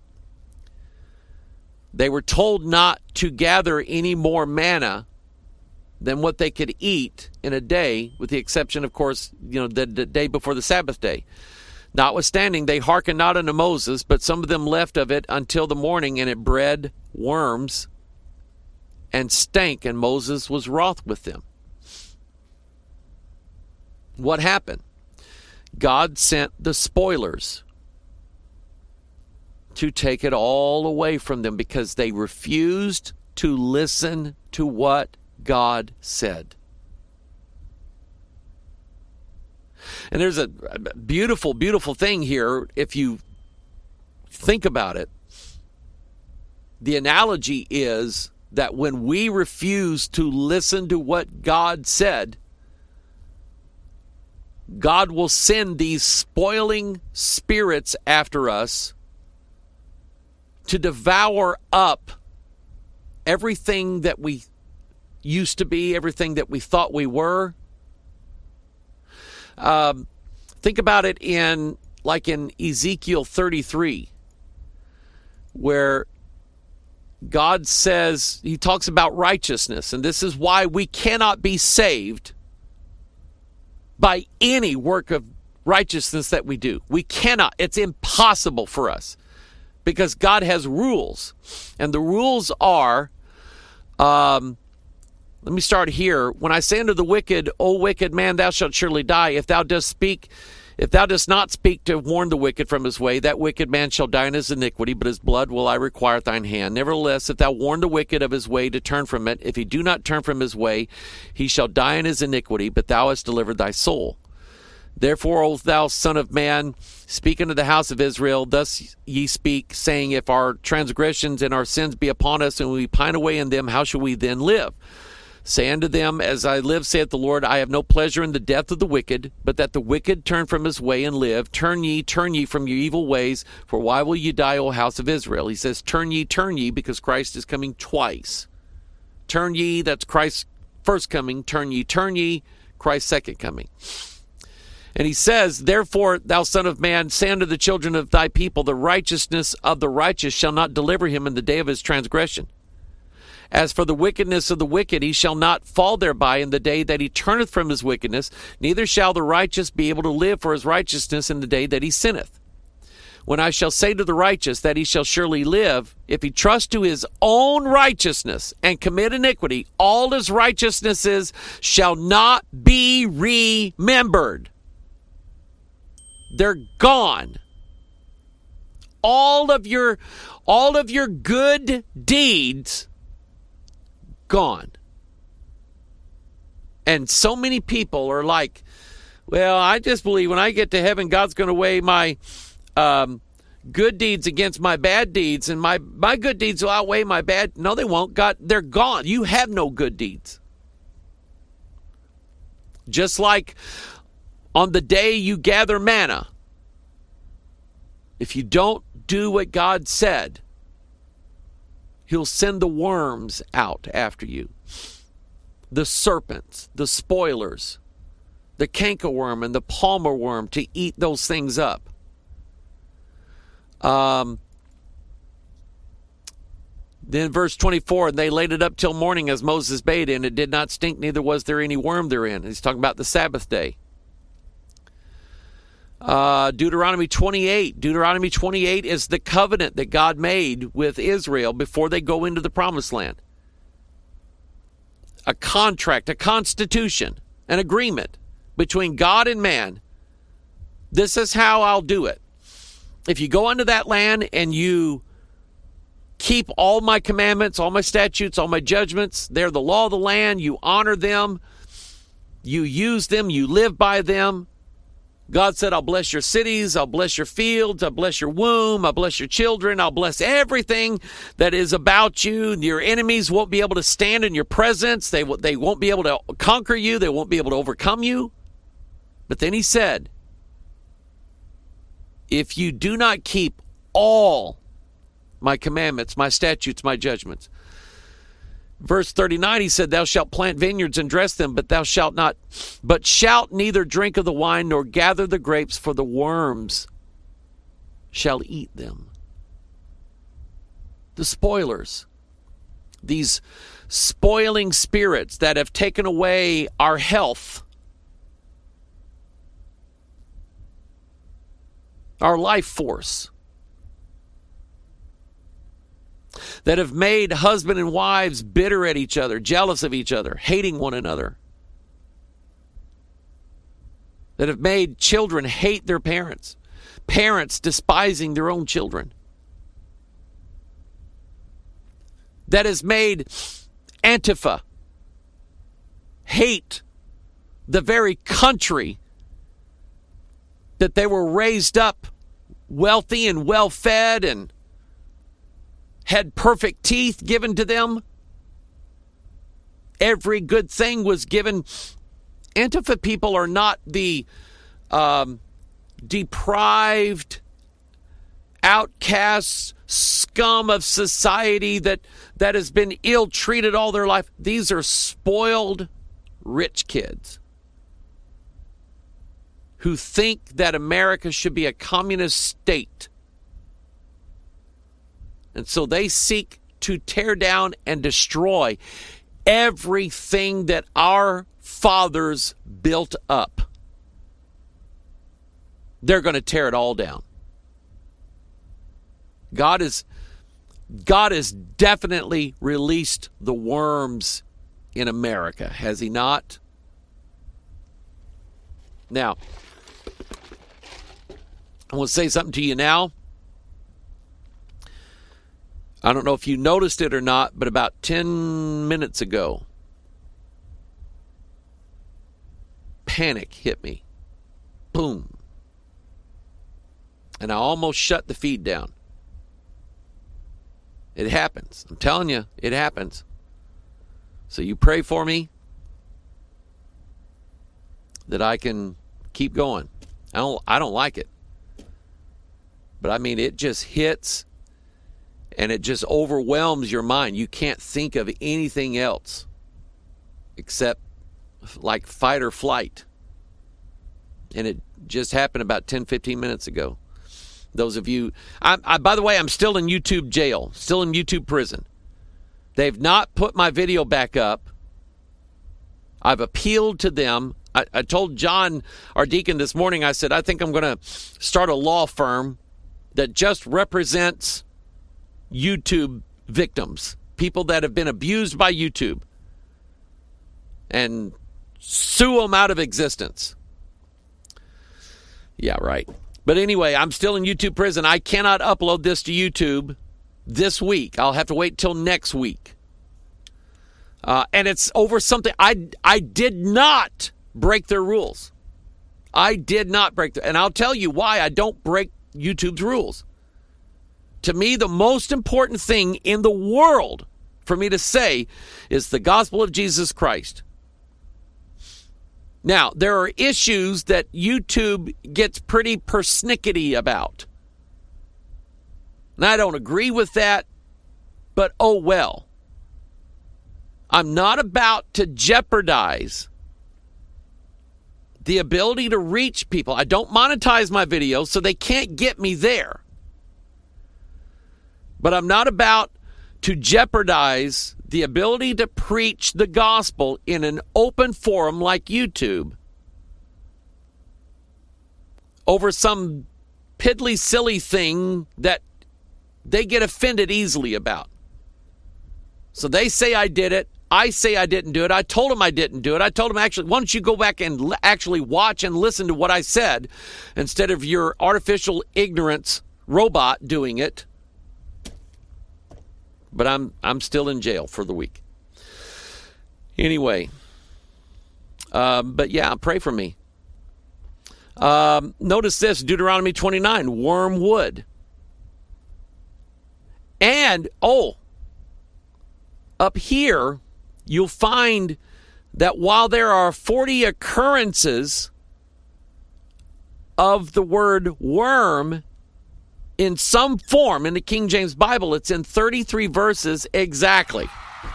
They were told not to gather any more manna than what they could eat in a day, with the exception, of course, the day before the Sabbath day. Notwithstanding, they hearkened not unto Moses, but some of them left of it until the morning, and it bred worms and stank, and Moses was wroth with them. What happened? God sent the spoilers to take it all away from them because they refused to listen to what God said. And there's a beautiful, beautiful thing here if you think about it. The analogy is that when we refuse to listen to what God said, God will send these spoiling spirits after us to devour up everything that we used to be, everything that we thought we were. Think about it in Ezekiel 33, where God says, he talks about righteousness, and this is why we cannot be saved by any work of righteousness that we do. We cannot. It's impossible for us because God has rules. And the rules are, let me start here. When I say unto the wicked, O wicked man, thou shalt surely die. If thou dost not speak to warn the wicked from his way, that wicked man shall die in his iniquity, but his blood will I require at thine hand. Nevertheless, if thou warn the wicked of his way to turn from it, if he do not turn from his way, he shall die in his iniquity, but thou hast delivered thy soul. Therefore, O thou son of man, speak unto the house of Israel, thus ye speak, saying, if our transgressions and our sins be upon us, and we pine away in them, how shall we then live? Say unto them, as I live, saith the Lord, I have no pleasure in the death of the wicked, but that the wicked turn from his way and live. Turn ye from your evil ways, for why will ye die, O house of Israel? He says, turn ye, because Christ is coming twice. Turn ye, that's Christ's first coming. Turn ye, Christ's second coming. And he says, therefore, thou son of man, say unto the children of thy people, the righteousness of the righteous shall not deliver him in the day of his transgression. As for the wickedness of the wicked, he shall not fall thereby in the day that he turneth from his wickedness, neither shall the righteous be able to live for his righteousness in the day that he sinneth. When I shall say to the righteous that he shall surely live, if he trust to his own righteousness and commit iniquity, all his righteousnesses shall not be remembered. They're gone. All of your good deeds gone. And so many people are like, well, I just believe when I get to heaven, God's going to weigh my good deeds against my bad deeds, and my good deeds will outweigh my bad. No, they won't. God, they're gone. You have no good deeds. Just like on the day you gather manna, if you don't do what God said, he'll send the worms out after you. The serpents, the spoilers, the cankerworm and the palmer worm to eat those things up. Then verse 24, and they laid it up till morning as Moses bade, and it did not stink, neither was there any worm therein. He's talking about the Sabbath day. Deuteronomy 28. Deuteronomy 28 is the covenant that God made with Israel before they go into the promised land. a contract, a constitution, an agreement between God and man. This is how I'll do it. If you go into that land and you keep all my commandments, all my statutes, all my judgments, they're the law of the land, you honor them, you use them, you live by them. God said, I'll bless your cities, I'll bless your fields, I'll bless your womb, I'll bless your children, I'll bless everything that is about you. Your enemies won't be able to stand in your presence. They won't be able to conquer you. They won't be able to overcome you. But then he said, if you do not keep all my commandments, my statutes, my judgments. Verse 39, he said, thou shalt plant vineyards and dress them, but shalt neither drink of the wine nor gather the grapes, for the worms shall eat them. The spoilers, these spoiling spirits that have taken away our health, our life force, that have made husband and wives bitter at each other, jealous of each other, hating one another, that have made children hate their parents, parents despising their own children, that has made Antifa hate the very country that they were raised up wealthy and well-fed and had perfect teeth given to them. Every good thing was given. Antifa people are not the deprived, outcasts, scum of society that has been ill-treated all their life. These are spoiled, rich kids who think that America should be a communist state. And so they seek to tear down and destroy everything that our fathers built up. They're going to tear it all down. God has definitely released the worms in America, has he not? Now, I want to say something to you now. I don't know if you noticed it or not, but about 10 minutes ago, panic hit me. Boom. And I almost shut the feed down. It happens. I'm telling you, it happens. So you pray for me that I can keep going. I don't like it. But I mean, it just hits and it just overwhelms your mind. You can't think of anything else except like fight or flight. And it just happened about 10, 15 minutes ago. Those of you, by the way, I'm still in YouTube jail, still in YouTube prison. They've not put my video back up. I've appealed to them. I told John, our deacon, this morning, I said, I think I'm going to start a law firm that just represents YouTube victims, people that have been abused by YouTube, and sue them out of existence. Yeah, right. But anyway, I'm still in YouTube prison. I cannot upload this to YouTube this week. I'll have to wait till next week. And it's over something. I did not break their rules. I did not break and I'll tell you why I don't break YouTube's rules. To me, the most important thing in the world for me to say is the gospel of Jesus Christ. Now, there are issues that YouTube gets pretty persnickety about. And I don't agree with that, but oh well. I'm not about to jeopardize the ability to reach people. I don't monetize my videos, so they can't get me there. But I'm not about to jeopardize the ability to preach the gospel in an open forum like YouTube over some piddly silly thing that they get offended easily about. So they say I did it. I say I didn't do it. I told him I didn't do it. I told him, actually, why don't you go back and actually watch and listen to what I said instead of your artificial ignorance robot doing it. But I'm still in jail for the week. Anyway, but yeah, pray for me. Notice this, Deuteronomy 29, wormwood. And, up here, you'll find that while there are 40 occurrences of the word worm in some form in the King James Bible, it's in 33 verses exactly.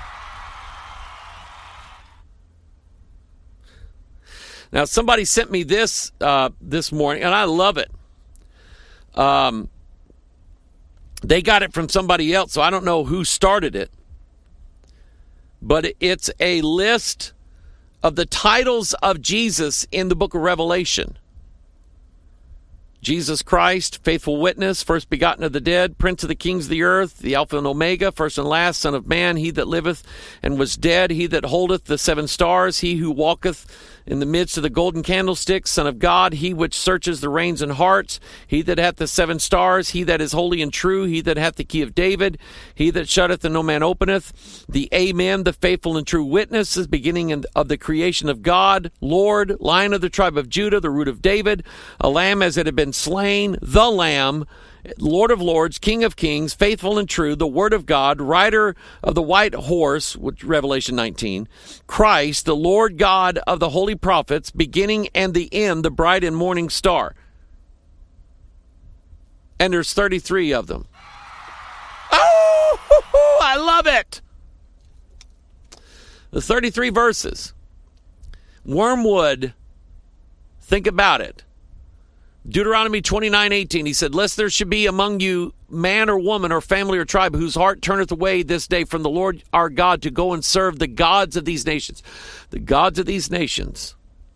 Now, somebody sent me this this morning, and I love it. They got it from somebody else, so I don't know who started it. But it's a list of the titles of Jesus in the book of Revelation. Jesus Christ, faithful witness, first begotten of the dead, prince of the kings of the earth, the Alpha and Omega, first and last, Son of man, he that liveth and was dead, he that holdeth the 7 stars, he who walketh in the midst of the golden candlestick, Son of God, he which searches the reins and hearts, he that hath the 7 stars, he that is holy and true, he that hath the key of David, he that shutteth and no man openeth, the Amen, the faithful and true witness, is beginning of the creation of God, Lord, Lion of the tribe of Judah, the root of David, a lamb as it had been slain, the Lamb, Lord of lords, King of kings, faithful and true, the Word of God, rider of the white horse, which Revelation 19, Christ, the Lord God of the holy prophets, beginning and the end, the bright and morning star. And there's 33 of them. Oh, I love it. The 33 verses. Wormwood, think about it. Deuteronomy 29:18, he said, lest there should be among you man or woman or family or tribe whose heart turneth away this day from the Lord our God to go and serve the gods of these nations. The gods of these nations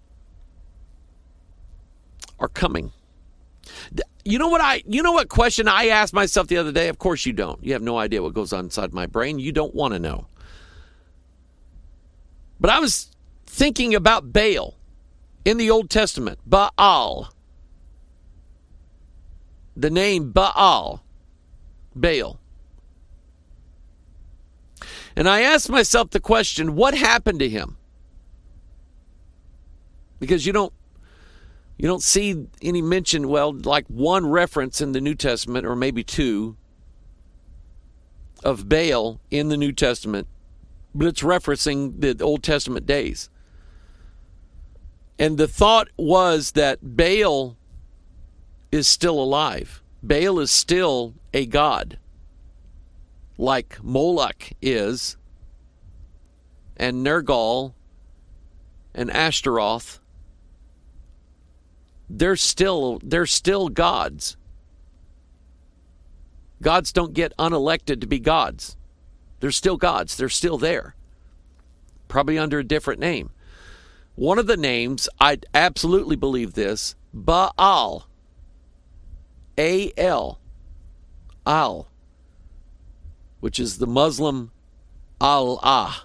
are coming. You know what question I asked myself the other day? Of course you don't. You have no idea what goes on inside my brain. You don't want to know. But I was thinking about Baal in the Old Testament, Baal. The name Baal. And I asked myself the question, what happened to him? Because you don't see any mention, like one reference in the New Testament, or maybe 2, of Baal in the New Testament, but it's referencing the Old Testament days. And the thought was that Baal is still alive. Baal is still a god, like Moloch is, and Nergal, and Ashtaroth. They're still gods. Gods don't get unelected to be gods. They're still gods. They're still there. Probably under a different name. One of the names, I absolutely believe this, Baal. A-L. Al. Which is the Muslim Allah.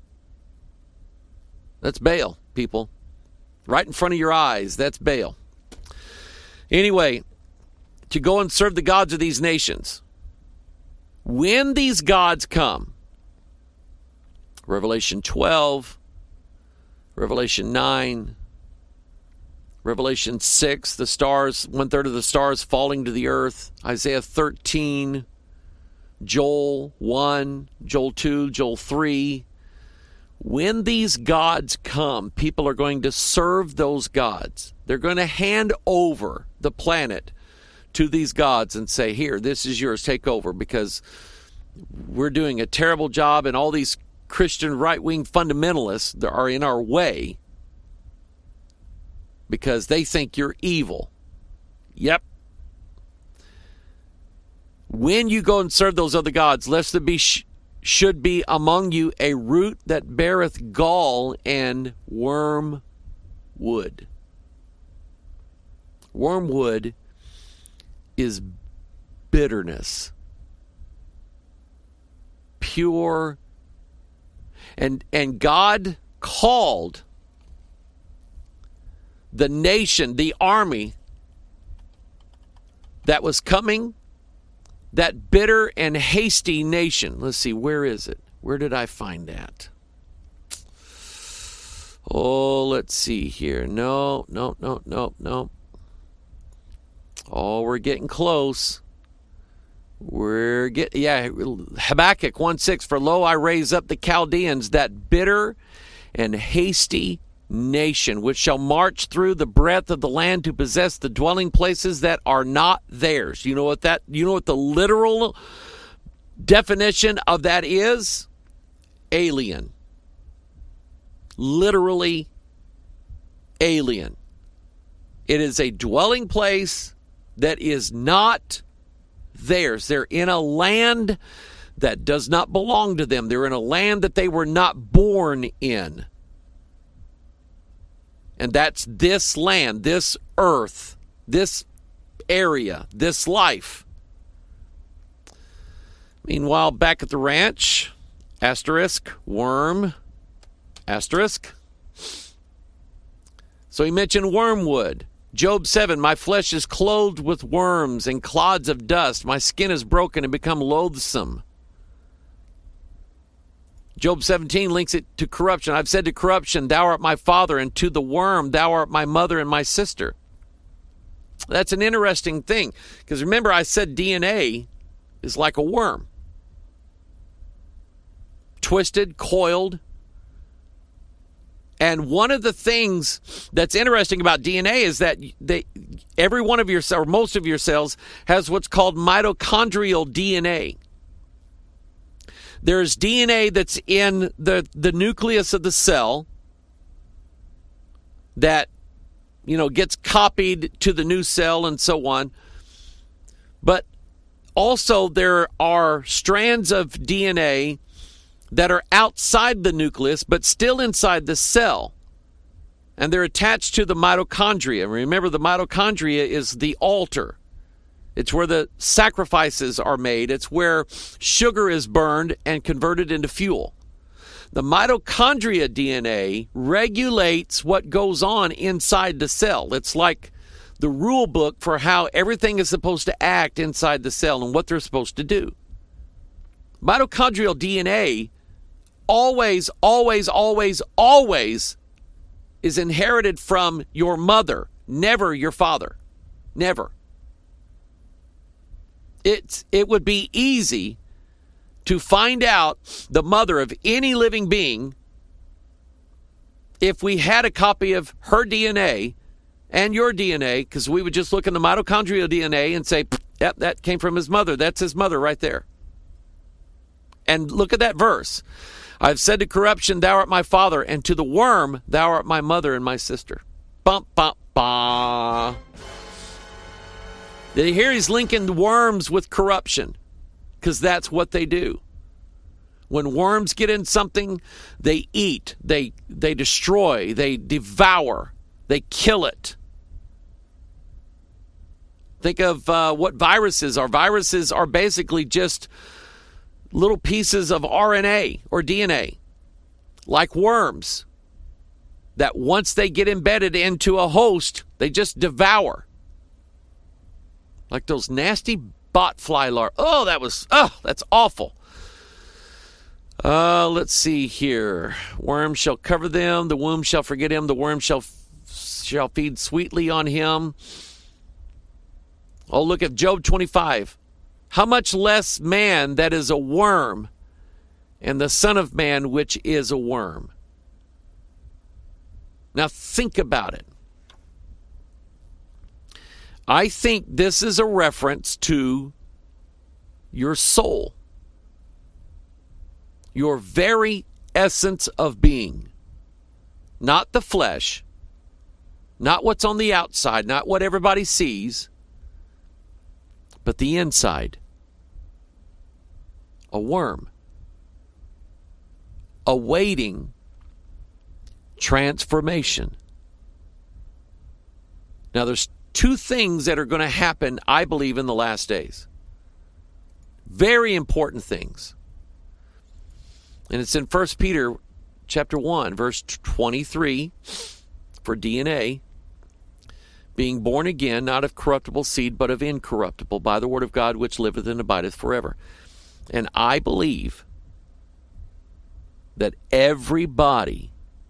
That's Baal, people. Right in front of your eyes, that's Baal. Anyway, to go and serve the gods of these nations. When these gods come, Revelation 12, Revelation 9, Revelation 6, the stars, 1/3 of the stars falling to the earth. Isaiah 13, Joel 1, Joel 2, Joel 3. When these gods come, people are going to serve those gods. They're going to hand over the planet to these gods and say, here, this is yours, take over, because we're doing a terrible job and all these Christian right-wing fundamentalists that are in our way because they think you're evil. Yep. When you go and serve those other gods, lest there be should be among you a root that beareth gall and wormwood. Wormwood is bitterness. Pure. And God called the nation, the army that was coming, that bitter and hasty nation. Let's see, where is it? Where did I find that? Oh, let's see here. No. Oh, we're getting close. Habakkuk 1:6, for lo, I raise up the Chaldeans, that bitter and hasty nation, which shall march through the breadth of the land to possess the dwelling places that are not theirs. You know what the literal definition of that is? Alien. Literally alien. It is a dwelling place that is not theirs. They're in a land that does not belong to them. They're in a land that they were not born in. And that's this land, this earth, this area, this life. Meanwhile, back at the ranch, asterisk, worm, asterisk. So he mentioned wormwood. Job 7, my flesh is clothed with worms and clods of dust. My skin is broken and become loathsome. Job 17 links it to corruption. I've said to corruption, thou art my father, and to the worm, thou art my mother and my sister. That's an interesting thing, because remember I said DNA is like a worm. Twisted, coiled. And one of the things that's interesting about DNA is that every one of your cells, or most of your cells, has what's called mitochondrial DNA. There's DNA that's in the nucleus of the cell that, gets copied to the new cell and so on. But also there are strands of DNA that are outside the nucleus but still inside the cell. And they're attached to the mitochondria. Remember, the mitochondria is the altar. It's where the sacrifices are made. It's where sugar is burned and converted into fuel. The mitochondria DNA regulates what goes on inside the cell. It's like the rule book for how everything is supposed to act inside the cell and what they're supposed to do. Mitochondrial DNA always is inherited from your mother, never your father. Never. It would be easy to find out the mother of any living being if we had a copy of her DNA and your DNA, because we would just look in the mitochondrial DNA and say, yep, that came from his mother. That's his mother right there. And look at that verse. I've said to corruption, thou art my father, and to the worm, thou art my mother and my sister. Bum, bum, ba. Here he's linking worms with corruption, because that's what they do. When worms get in something, they eat, they destroy, they devour, they kill it. Think of what viruses are. Viruses are basically just little pieces of RNA or DNA, like worms, that once they get embedded into a host, they just devour. Like those nasty botfly larvae. That's awful. Let's see here. Worms shall cover them. The womb shall forget him. The worm shall feed sweetly on him. Oh, look at Job 25. How much less man that is a worm, and the Son of Man which is a worm. Now think about it. I think this is a reference to your soul, your very essence of being, not the flesh, not what's on the outside, not what everybody sees, but the inside. A worm, awaiting transformation. Now there's two things that are going to happen, I believe, in the last days. Very important things. And it's in 1 Peter chapter 1, verse 23, for DNA, being born again, not of corruptible seed, but of incorruptible, by the word of God, which liveth and abideth forever. And I believe that everybody,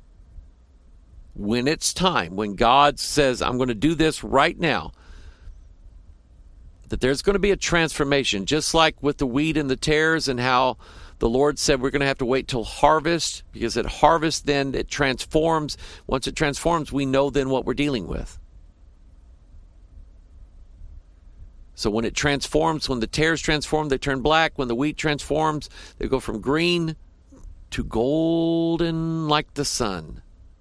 when it's time, when God says, I'm going to do this right now, that there's going to be a transformation, just like with the wheat and the tares, and how the Lord said we're going to have to wait till harvest, because at harvest then it transforms. Once it transforms, we know then what we're dealing with. So when it transforms, when the tares transform, they turn black. When the wheat transforms, they go from green to golden like the sun.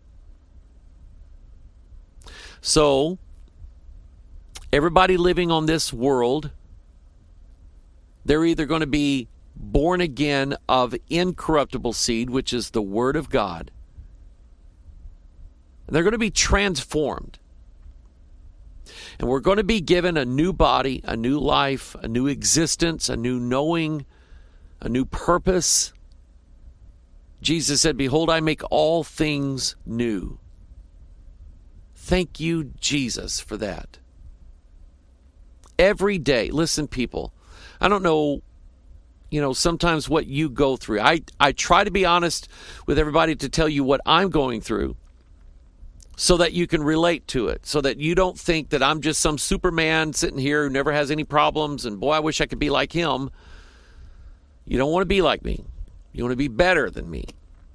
So everybody living on this world, they're either going to be born again of incorruptible seed, which is the Word of God. And they're going to be transformed. And we're going to be given a new body, a new life, a new existence, a new knowing, a new purpose. Jesus said, behold, I make all things new. Thank you, Jesus, for that. Every day, listen, people, I don't know, sometimes what you go through. I try to be honest with everybody to tell you what I'm going through so that you can relate to it, so that you don't think that I'm just some Superman sitting here who never has any problems and, boy, I wish I could be like him. You don't want to be like me. You want to be better than me.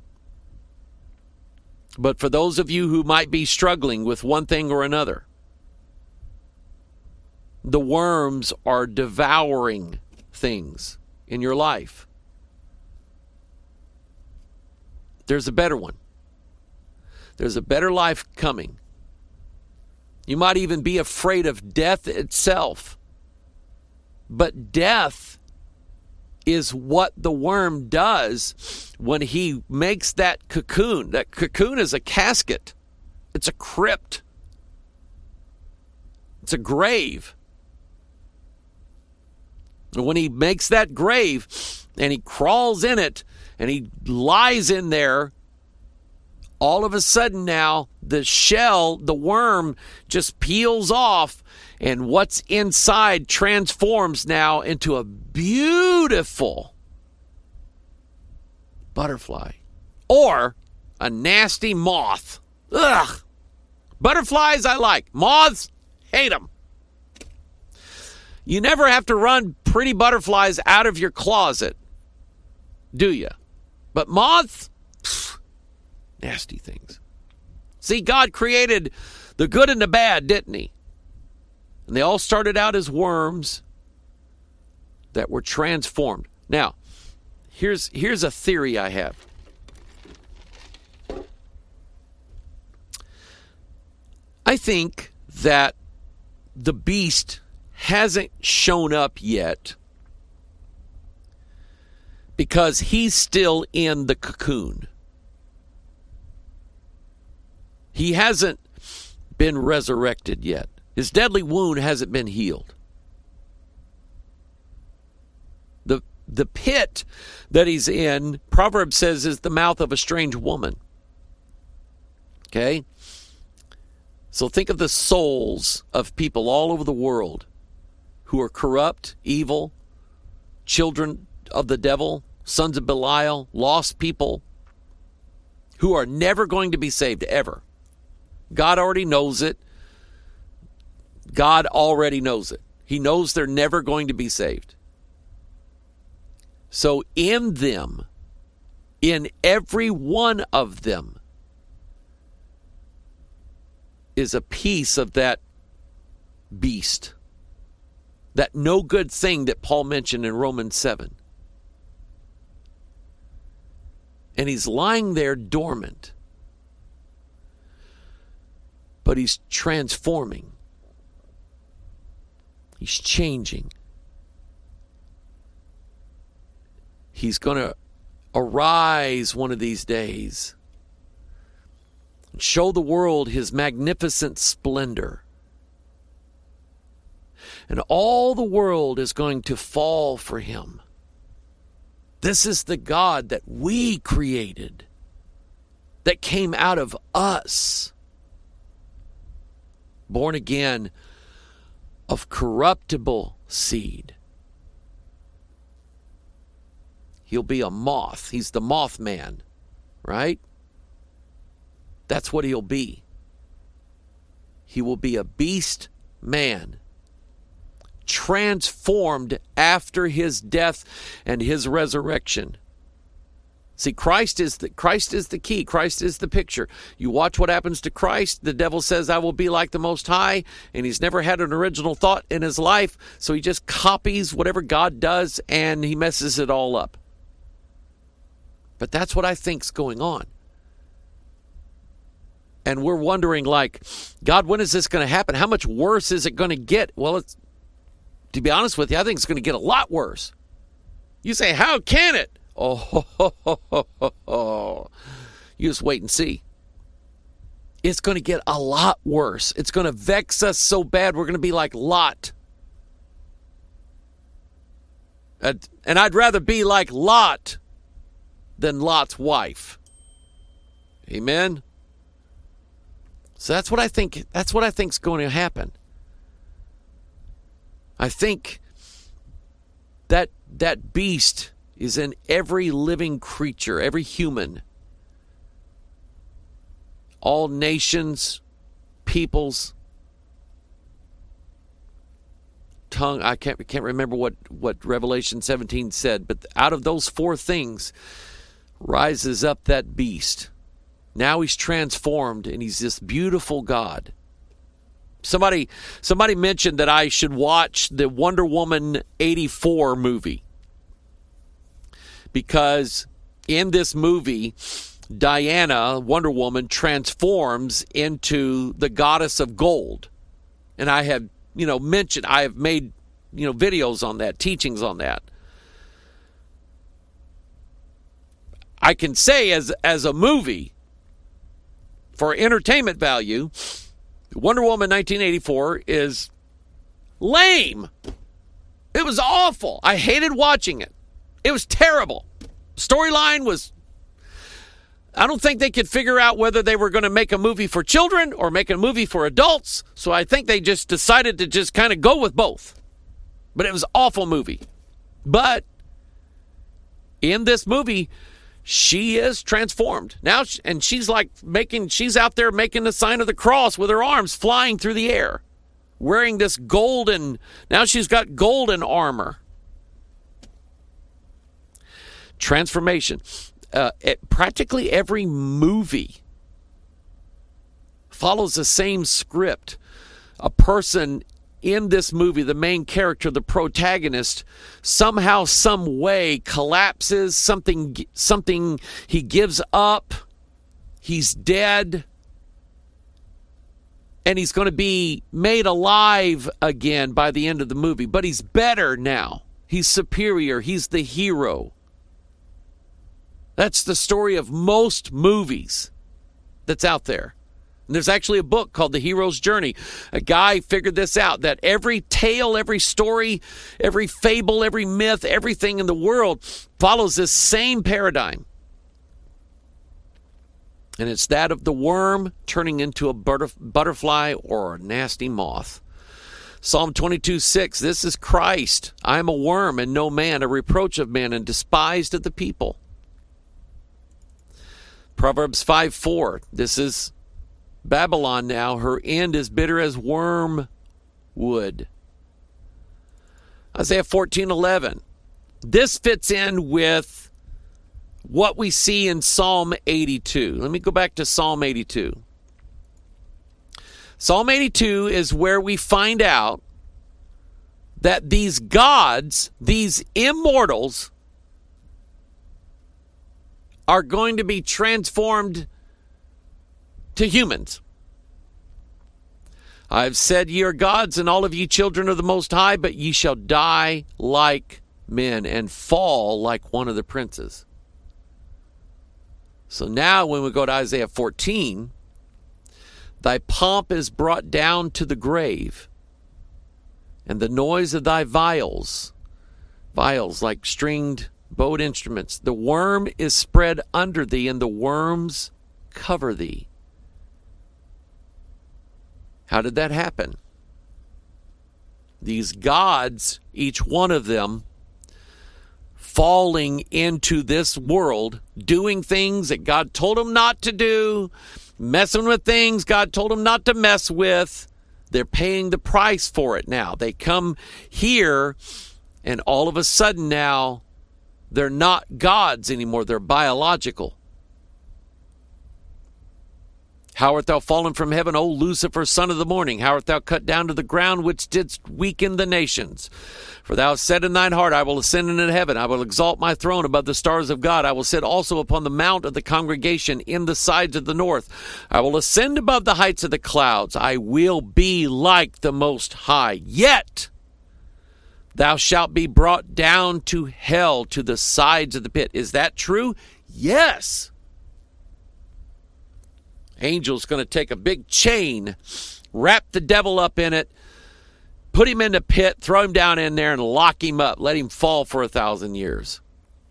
But for those of you who might be struggling with one thing or another, the worms are devouring things in your life. There's a better one. There's a better life coming. You might even be afraid of death itself. But death is what the worm does when he makes that cocoon. That cocoon is a casket. It's a crypt. It's a grave. And when he makes that grave and he crawls in it and he lies in there, all of a sudden now the shell, the worm, just peels off, and what's inside transforms now into a beautiful butterfly or a nasty moth. Ugh! Butterflies I like. Moths, hate them. You never have to run pretty butterflies out of your closet, do you? But moths, nasty things. See, God created the good and the bad, didn't he? And they all started out as worms that were transformed. Now, here's a theory I have. I think that the beast hasn't shown up yet because he's still in the cocoon. He hasn't been resurrected yet. His deadly wound hasn't been healed. The pit that he's in, Proverbs says, is the mouth of a strange woman. Okay? So think of the souls of people all over the world who are corrupt, evil, children of the devil, sons of Belial, lost people who are never going to be saved, ever. God already knows it. God already knows it. He knows they're never going to be saved. So in them, in every one of them, is a piece of that beast, that no good thing that Paul mentioned in Romans 7. And he's lying there dormant. But he's transforming. He's changing. He's going to arise one of these days and show the world his magnificent splendor. And all the world is going to fall for him. This is the God that we created, that came out of us, born again of corruptible seed. He'll be a moth. He's the Mothman, right? That's what he'll be. He will be a beast man, transformed after his death and his resurrection. See, Christ is the key. Christ is the picture. You watch what happens to Christ. The devil says, I will be like the Most High, and he's never had an original thought in his life, so he just copies whatever God does, and he messes it all up. But that's what I think's going on. And we're wondering, like, God, when is this going to happen? How much worse is it going to get? Well, to be honest with you, I think it's going to get a lot worse. You say, how can it? Oh, you just wait and see. It's going to get a lot worse. It's going to vex us so bad we're going to be like Lot. And I'd rather be like Lot than Lot's wife. Amen? So that's what I think. That's what I think's going to happen. I think that beast is in every living creature, every human. All nations, peoples, tongue. I can't remember what Revelation 17 said, but out of those four things rises up that beast. Now he's transformed, and he's this beautiful God. Somebody mentioned that I should watch the Wonder Woman 84 movie, because in this movie, Diana, Wonder Woman, transforms into the goddess of gold. And I have, mentioned, I have made, videos on that, teachings on that. I can say as a movie, for entertainment value, Wonder Woman 1984 is lame. It was awful. I hated watching it. It was terrible. Storyline was, I don't think they could figure out whether they were going to make a movie for children or make a movie for adults. So I think they just decided to just kind of go with both. But it was an awful movie. But in this movie, she is transformed now, and she's out there making the sign of the cross with her arms flying through the air, wearing this golden, now she's got golden armor. Transformation. Practically every movie follows the same script. A person in this movie, the main character, the protagonist, somehow, some way collapses, something he gives up, he's dead, and he's going to be made alive again by the end of the movie. But he's better now. He's superior. He's the hero. That's the story of most movies that's out there. And there's actually a book called The Hero's Journey. A guy figured this out, that every tale, every story, every fable, every myth, everything in the world follows this same paradigm. And it's that of the worm turning into a butterfly or a nasty moth. Psalm 22:6, this is Christ. I am a worm and no man, a reproach of men and despised of the people. Proverbs 5:4, this is Babylon now, her end is bitter as wormwood. Isaiah 14:11. This fits in with what we see in Psalm 82. Let me go back to Psalm 82. Psalm 82 is where we find out that these gods, these immortals, are going to be transformed to humans. I've said ye are gods, and all of ye children of the Most High, but ye shall die like men and fall like one of the princes. So now when we go to Isaiah 14, thy pomp is brought down to the grave, and the noise of thy vials like stringed bowed instruments. The worm is spread under thee, and the worms cover thee. How did that happen? These gods, each one of them, falling into this world, doing things that God told them not to do, messing with things God told them not to mess with. They're paying the price for it now. They come here, and all of a sudden now, they're not gods anymore. They're biological. How art thou fallen from heaven, O Lucifer, son of the morning? How art thou cut down to the ground, which didst weaken the nations? For thou hast said in thine heart, I will ascend into heaven. I will exalt my throne above the stars of God. I will sit also upon the mount of the congregation in the sides of the north. I will ascend above the heights of the clouds. I will be like the Most High. Yet thou shalt be brought down to hell, to the sides of the pit. Is that true? Yes. Angel's going to take a big chain, wrap the devil up in it, put him in the pit, throw him down in there, and lock him up. Let him fall for 1,000 years.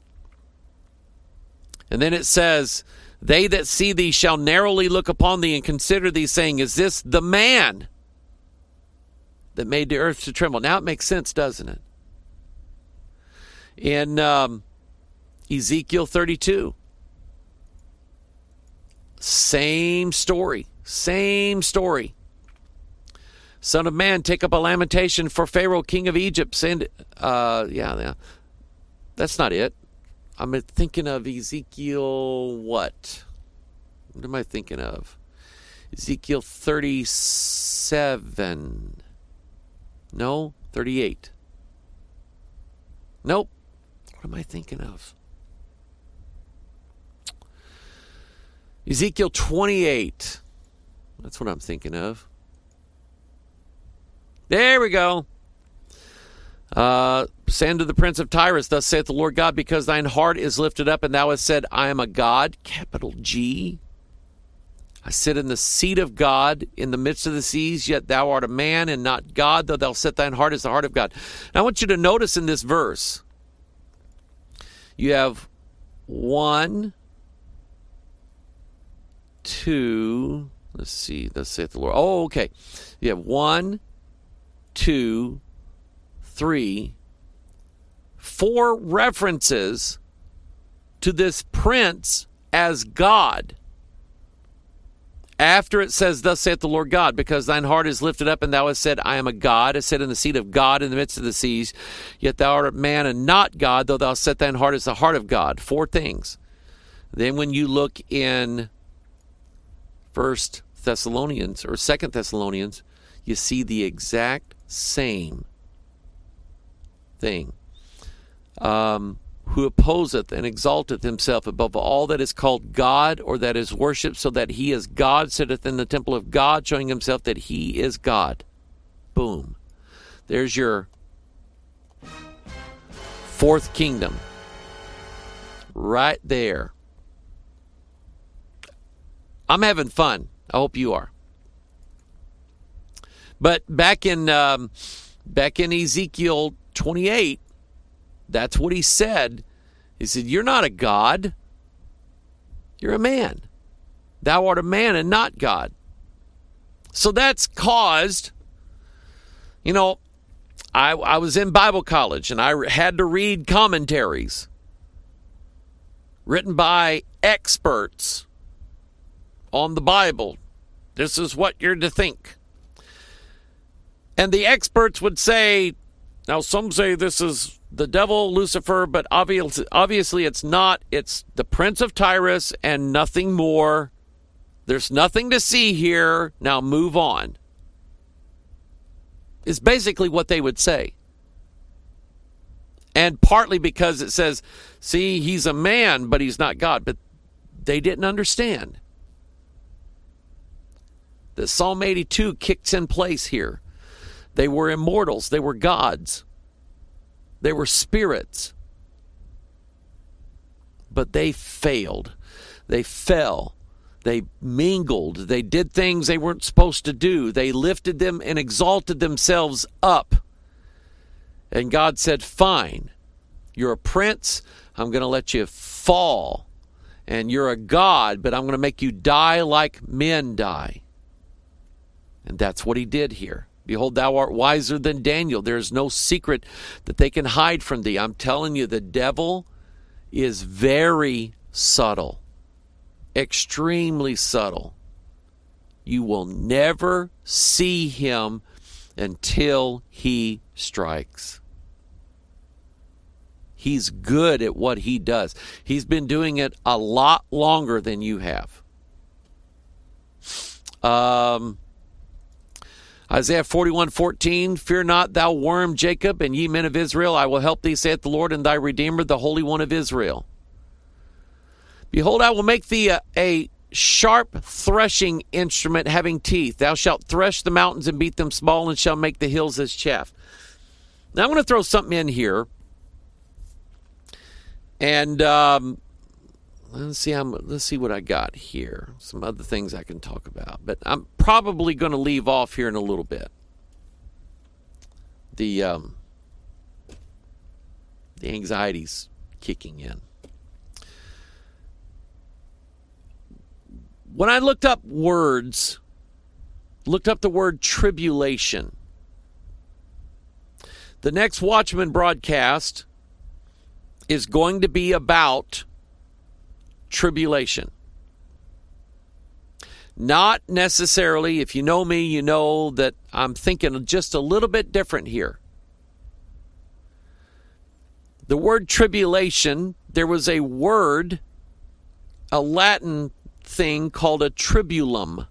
And then it says, they that see thee shall narrowly look upon thee and consider thee, saying, is this the man that made the earth to tremble? Now it makes sense, doesn't it? In Ezekiel 32. Same story. Son of man, take up a lamentation for Pharaoh, king of Egypt. Send, that's not it. I'm thinking of Ezekiel what? What am I thinking of? Ezekiel 37. No, 38. Nope. What am I thinking of? Ezekiel 28. That's what I'm thinking of. There we go. Saying to the prince of Tyrus, thus saith the Lord God, because thine heart is lifted up, and thou hast said, I am a God, capital G. I sit in the seat of God in the midst of the seas, yet thou art a man and not God, though thou set thine heart as the heart of God. Now I want you to notice in this verse, you have 1, 2, let's see, thus saith the Lord. Oh, okay. You have 1, 2, 3, 4 references to this prince as God. After it says, thus saith the Lord God, because thine heart is lifted up, and thou hast said, I am a God. I sit in the seat of God in the midst of the seas. Yet thou art a man and not God, though thou set thine heart as the heart of God. 4 things. Then when you look in 1 Thessalonians or 2 Thessalonians, you see the exact same thing. Who opposeth and exalteth himself above all that is called God or that is worshipped, so that he is God, sitteth in the temple of God, showing himself that he is God. Boom. There's your 4th kingdom. Right there. I'm having fun. I hope you are. But back in Ezekiel 28, that's what he said. He said, you're not a God. You're a man. Thou art a man and not God. So that's caused, I was in Bible college and I had to read commentaries written by experts on the Bible. This is what you're to think. And the experts would say, now some say this is the devil, Lucifer, but obviously it's not. It's the prince of Tyrus and nothing more. There's nothing to see here. Now move on. Is basically what they would say. And partly because it says, see, he's a man, but he's not God. But they didn't understand that Psalm 82 kicks in place here. They were immortals. They were gods. They were spirits. But they failed. They fell. They mingled. They did things they weren't supposed to do. They lifted them and exalted themselves up. And God said, fine. You're a prince. I'm going to let you fall. And you're a god, but I'm going to make you die like men die. And that's what he did here. Behold, thou art wiser than Daniel. There is no secret that they can hide from thee. I'm telling you, the devil is very subtle. Extremely subtle. You will never see him until he strikes. He's good at what he does. He's been doing it a lot longer than you have. Isaiah 41:14, fear not, thou worm Jacob, and ye men of Israel, I will help thee, saith the Lord, and thy Redeemer, the Holy One of Israel. Behold, I will make thee a sharp threshing instrument having teeth. Thou shalt thresh the mountains and beat them small, and shall make the hills as chaff. Now I'm going to throw something in here. And let's see what I got here. Some other things I can talk about. But I'm probably going to leave off here in a little bit. The anxiety's kicking in. When I looked up the word tribulation. The next Watchman broadcast is going to be about tribulation. Not necessarily, if you know me, you know that I'm thinking just a little bit different here. The word tribulation, there was a word, a Latin thing called a tribulum.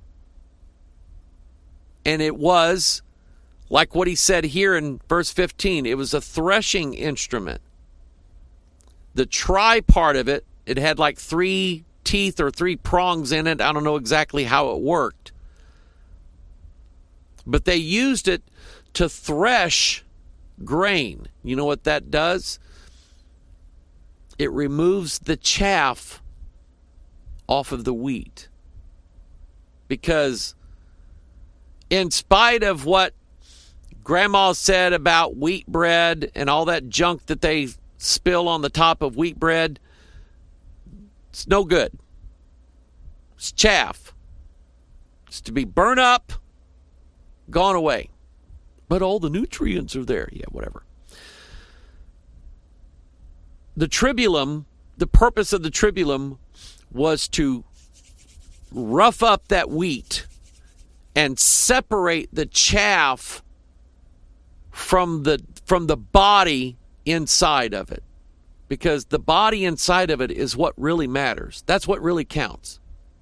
And it was, like what he said here in verse 15, it was a threshing instrument. The tri part of it, it had like 3 teeth or 3 prongs in it. I don't know exactly how it worked. But they used it to thresh grain. You know what that does? It removes the chaff off of the wheat. Because in spite of what Grandma said about wheat bread and all that junk that they spill on the top of wheat bread, it's no good. It's chaff. It's to be burnt up, gone away. But all the nutrients are there. Yeah, whatever. The tribulum, the purpose of the tribulum was to rough up that wheat and separate the chaff from the body inside of it, because the body inside of it is what really matters. That's what really counts.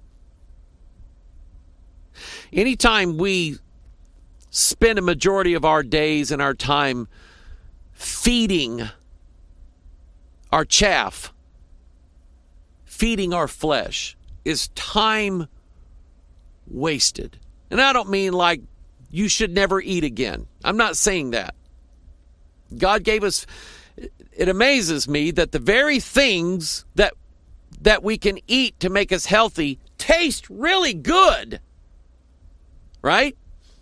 Anytime we spend a majority of our days and our time feeding our chaff, feeding our flesh, is time wasted. And I don't mean like you should never eat again. I'm not saying that. God gave us, it amazes me that the very things that we can eat to make us healthy taste really good. Right?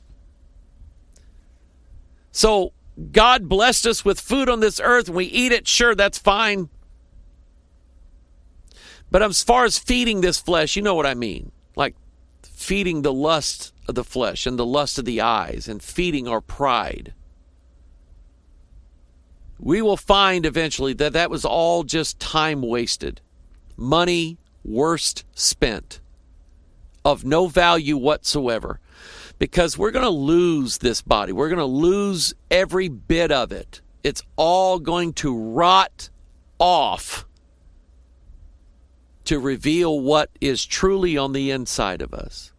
So God blessed us with food on this earth and we eat it. Sure, that's fine. But as far as feeding this flesh, you know what I mean. Like feeding the lust of the flesh and the lust of the eyes and feeding our pride. We will find eventually that that was all just time wasted. Money worst spent. Of no value whatsoever. Because we're going to lose this body. We're going to lose every bit of it. It's all going to rot off to reveal what is truly on the inside of us.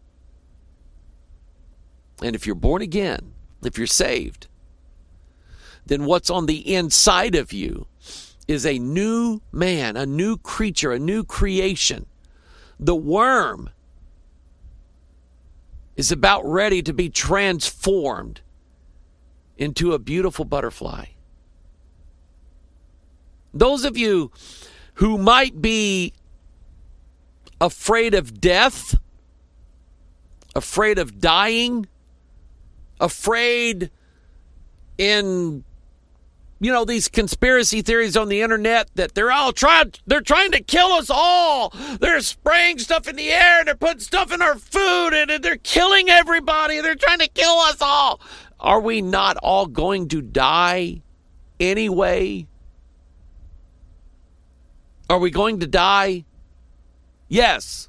And if you're born again, if you're saved, then what's on the inside of you is a new man, a new creature, a new creation. The worm is about ready to be transformed into a beautiful butterfly. Those of you who might be afraid of death, afraid of dying, afraid in these conspiracy theories on the internet that they're trying to kill us all. They're spraying stuff in the air, they're putting stuff in our food, and they're killing everybody. They're trying to kill us all. Are we not all going to die anyway? Are we going to die? Yes.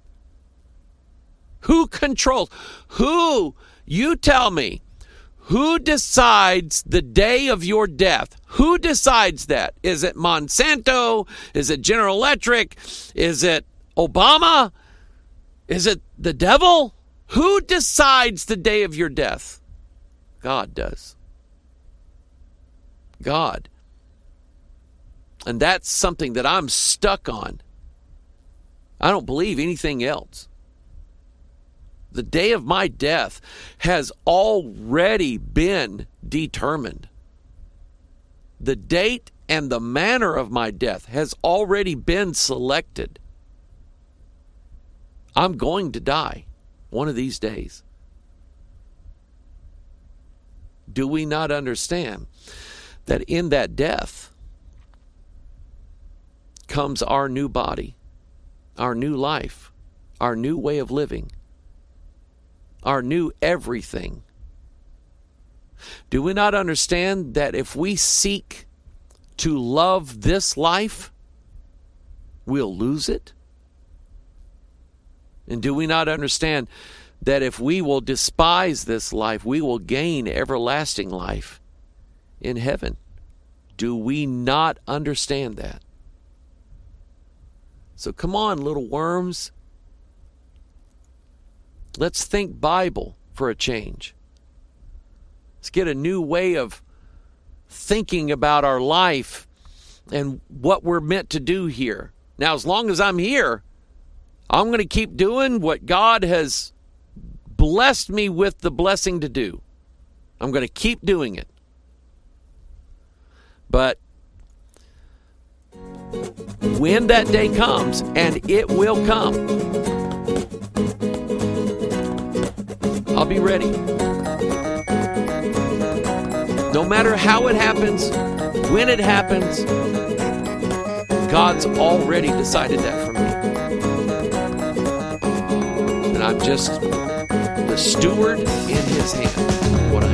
Who controls? You tell me. Who decides the day of your death? Who decides that? Is it Monsanto? Is it General Electric? Is it Obama? Is it the devil? Who decides the day of your death? God does. God. And that's something that I'm stuck on. I don't believe anything else. The day of my death has already been determined. The date and the manner of my death has already been selected. I'm going to die one of these days. Do we not understand that in that death comes our new body, our new life, our new way of living, our new everything? Do we not understand that if we seek to love this life, we'll lose it? And do we not understand that if we will despise this life, we will gain everlasting life in heaven? Do we not understand that? So come on, little worms. Let's think Bible for a change. Let's get a new way of thinking about our life and what we're meant to do here. Now, as long as I'm here, I'm going to keep doing what God has blessed me with the blessing to do. I'm going to keep doing it. But when that day comes, and it will come, I'll be ready. No matter how it happens, when it happens, God's already decided that for me. And I'm just the steward in His hand, what I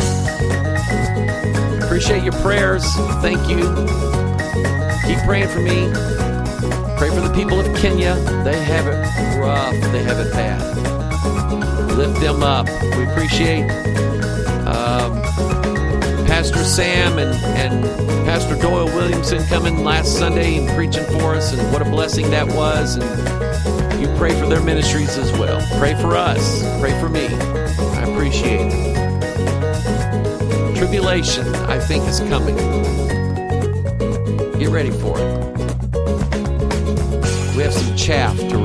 am. Appreciate your prayers. Thank you. Keep praying for me. Pray for the people of Kenya. They have it rough. They have it bad. Lift them up. We appreciate Pastor Sam and Pastor Doyle Williamson coming last Sunday and preaching for us, and what a blessing that was. And you pray for their ministries as well. Pray for us. Pray for me. I appreciate it. Tribulation, I think, is coming. Get ready for it. We have some chaff to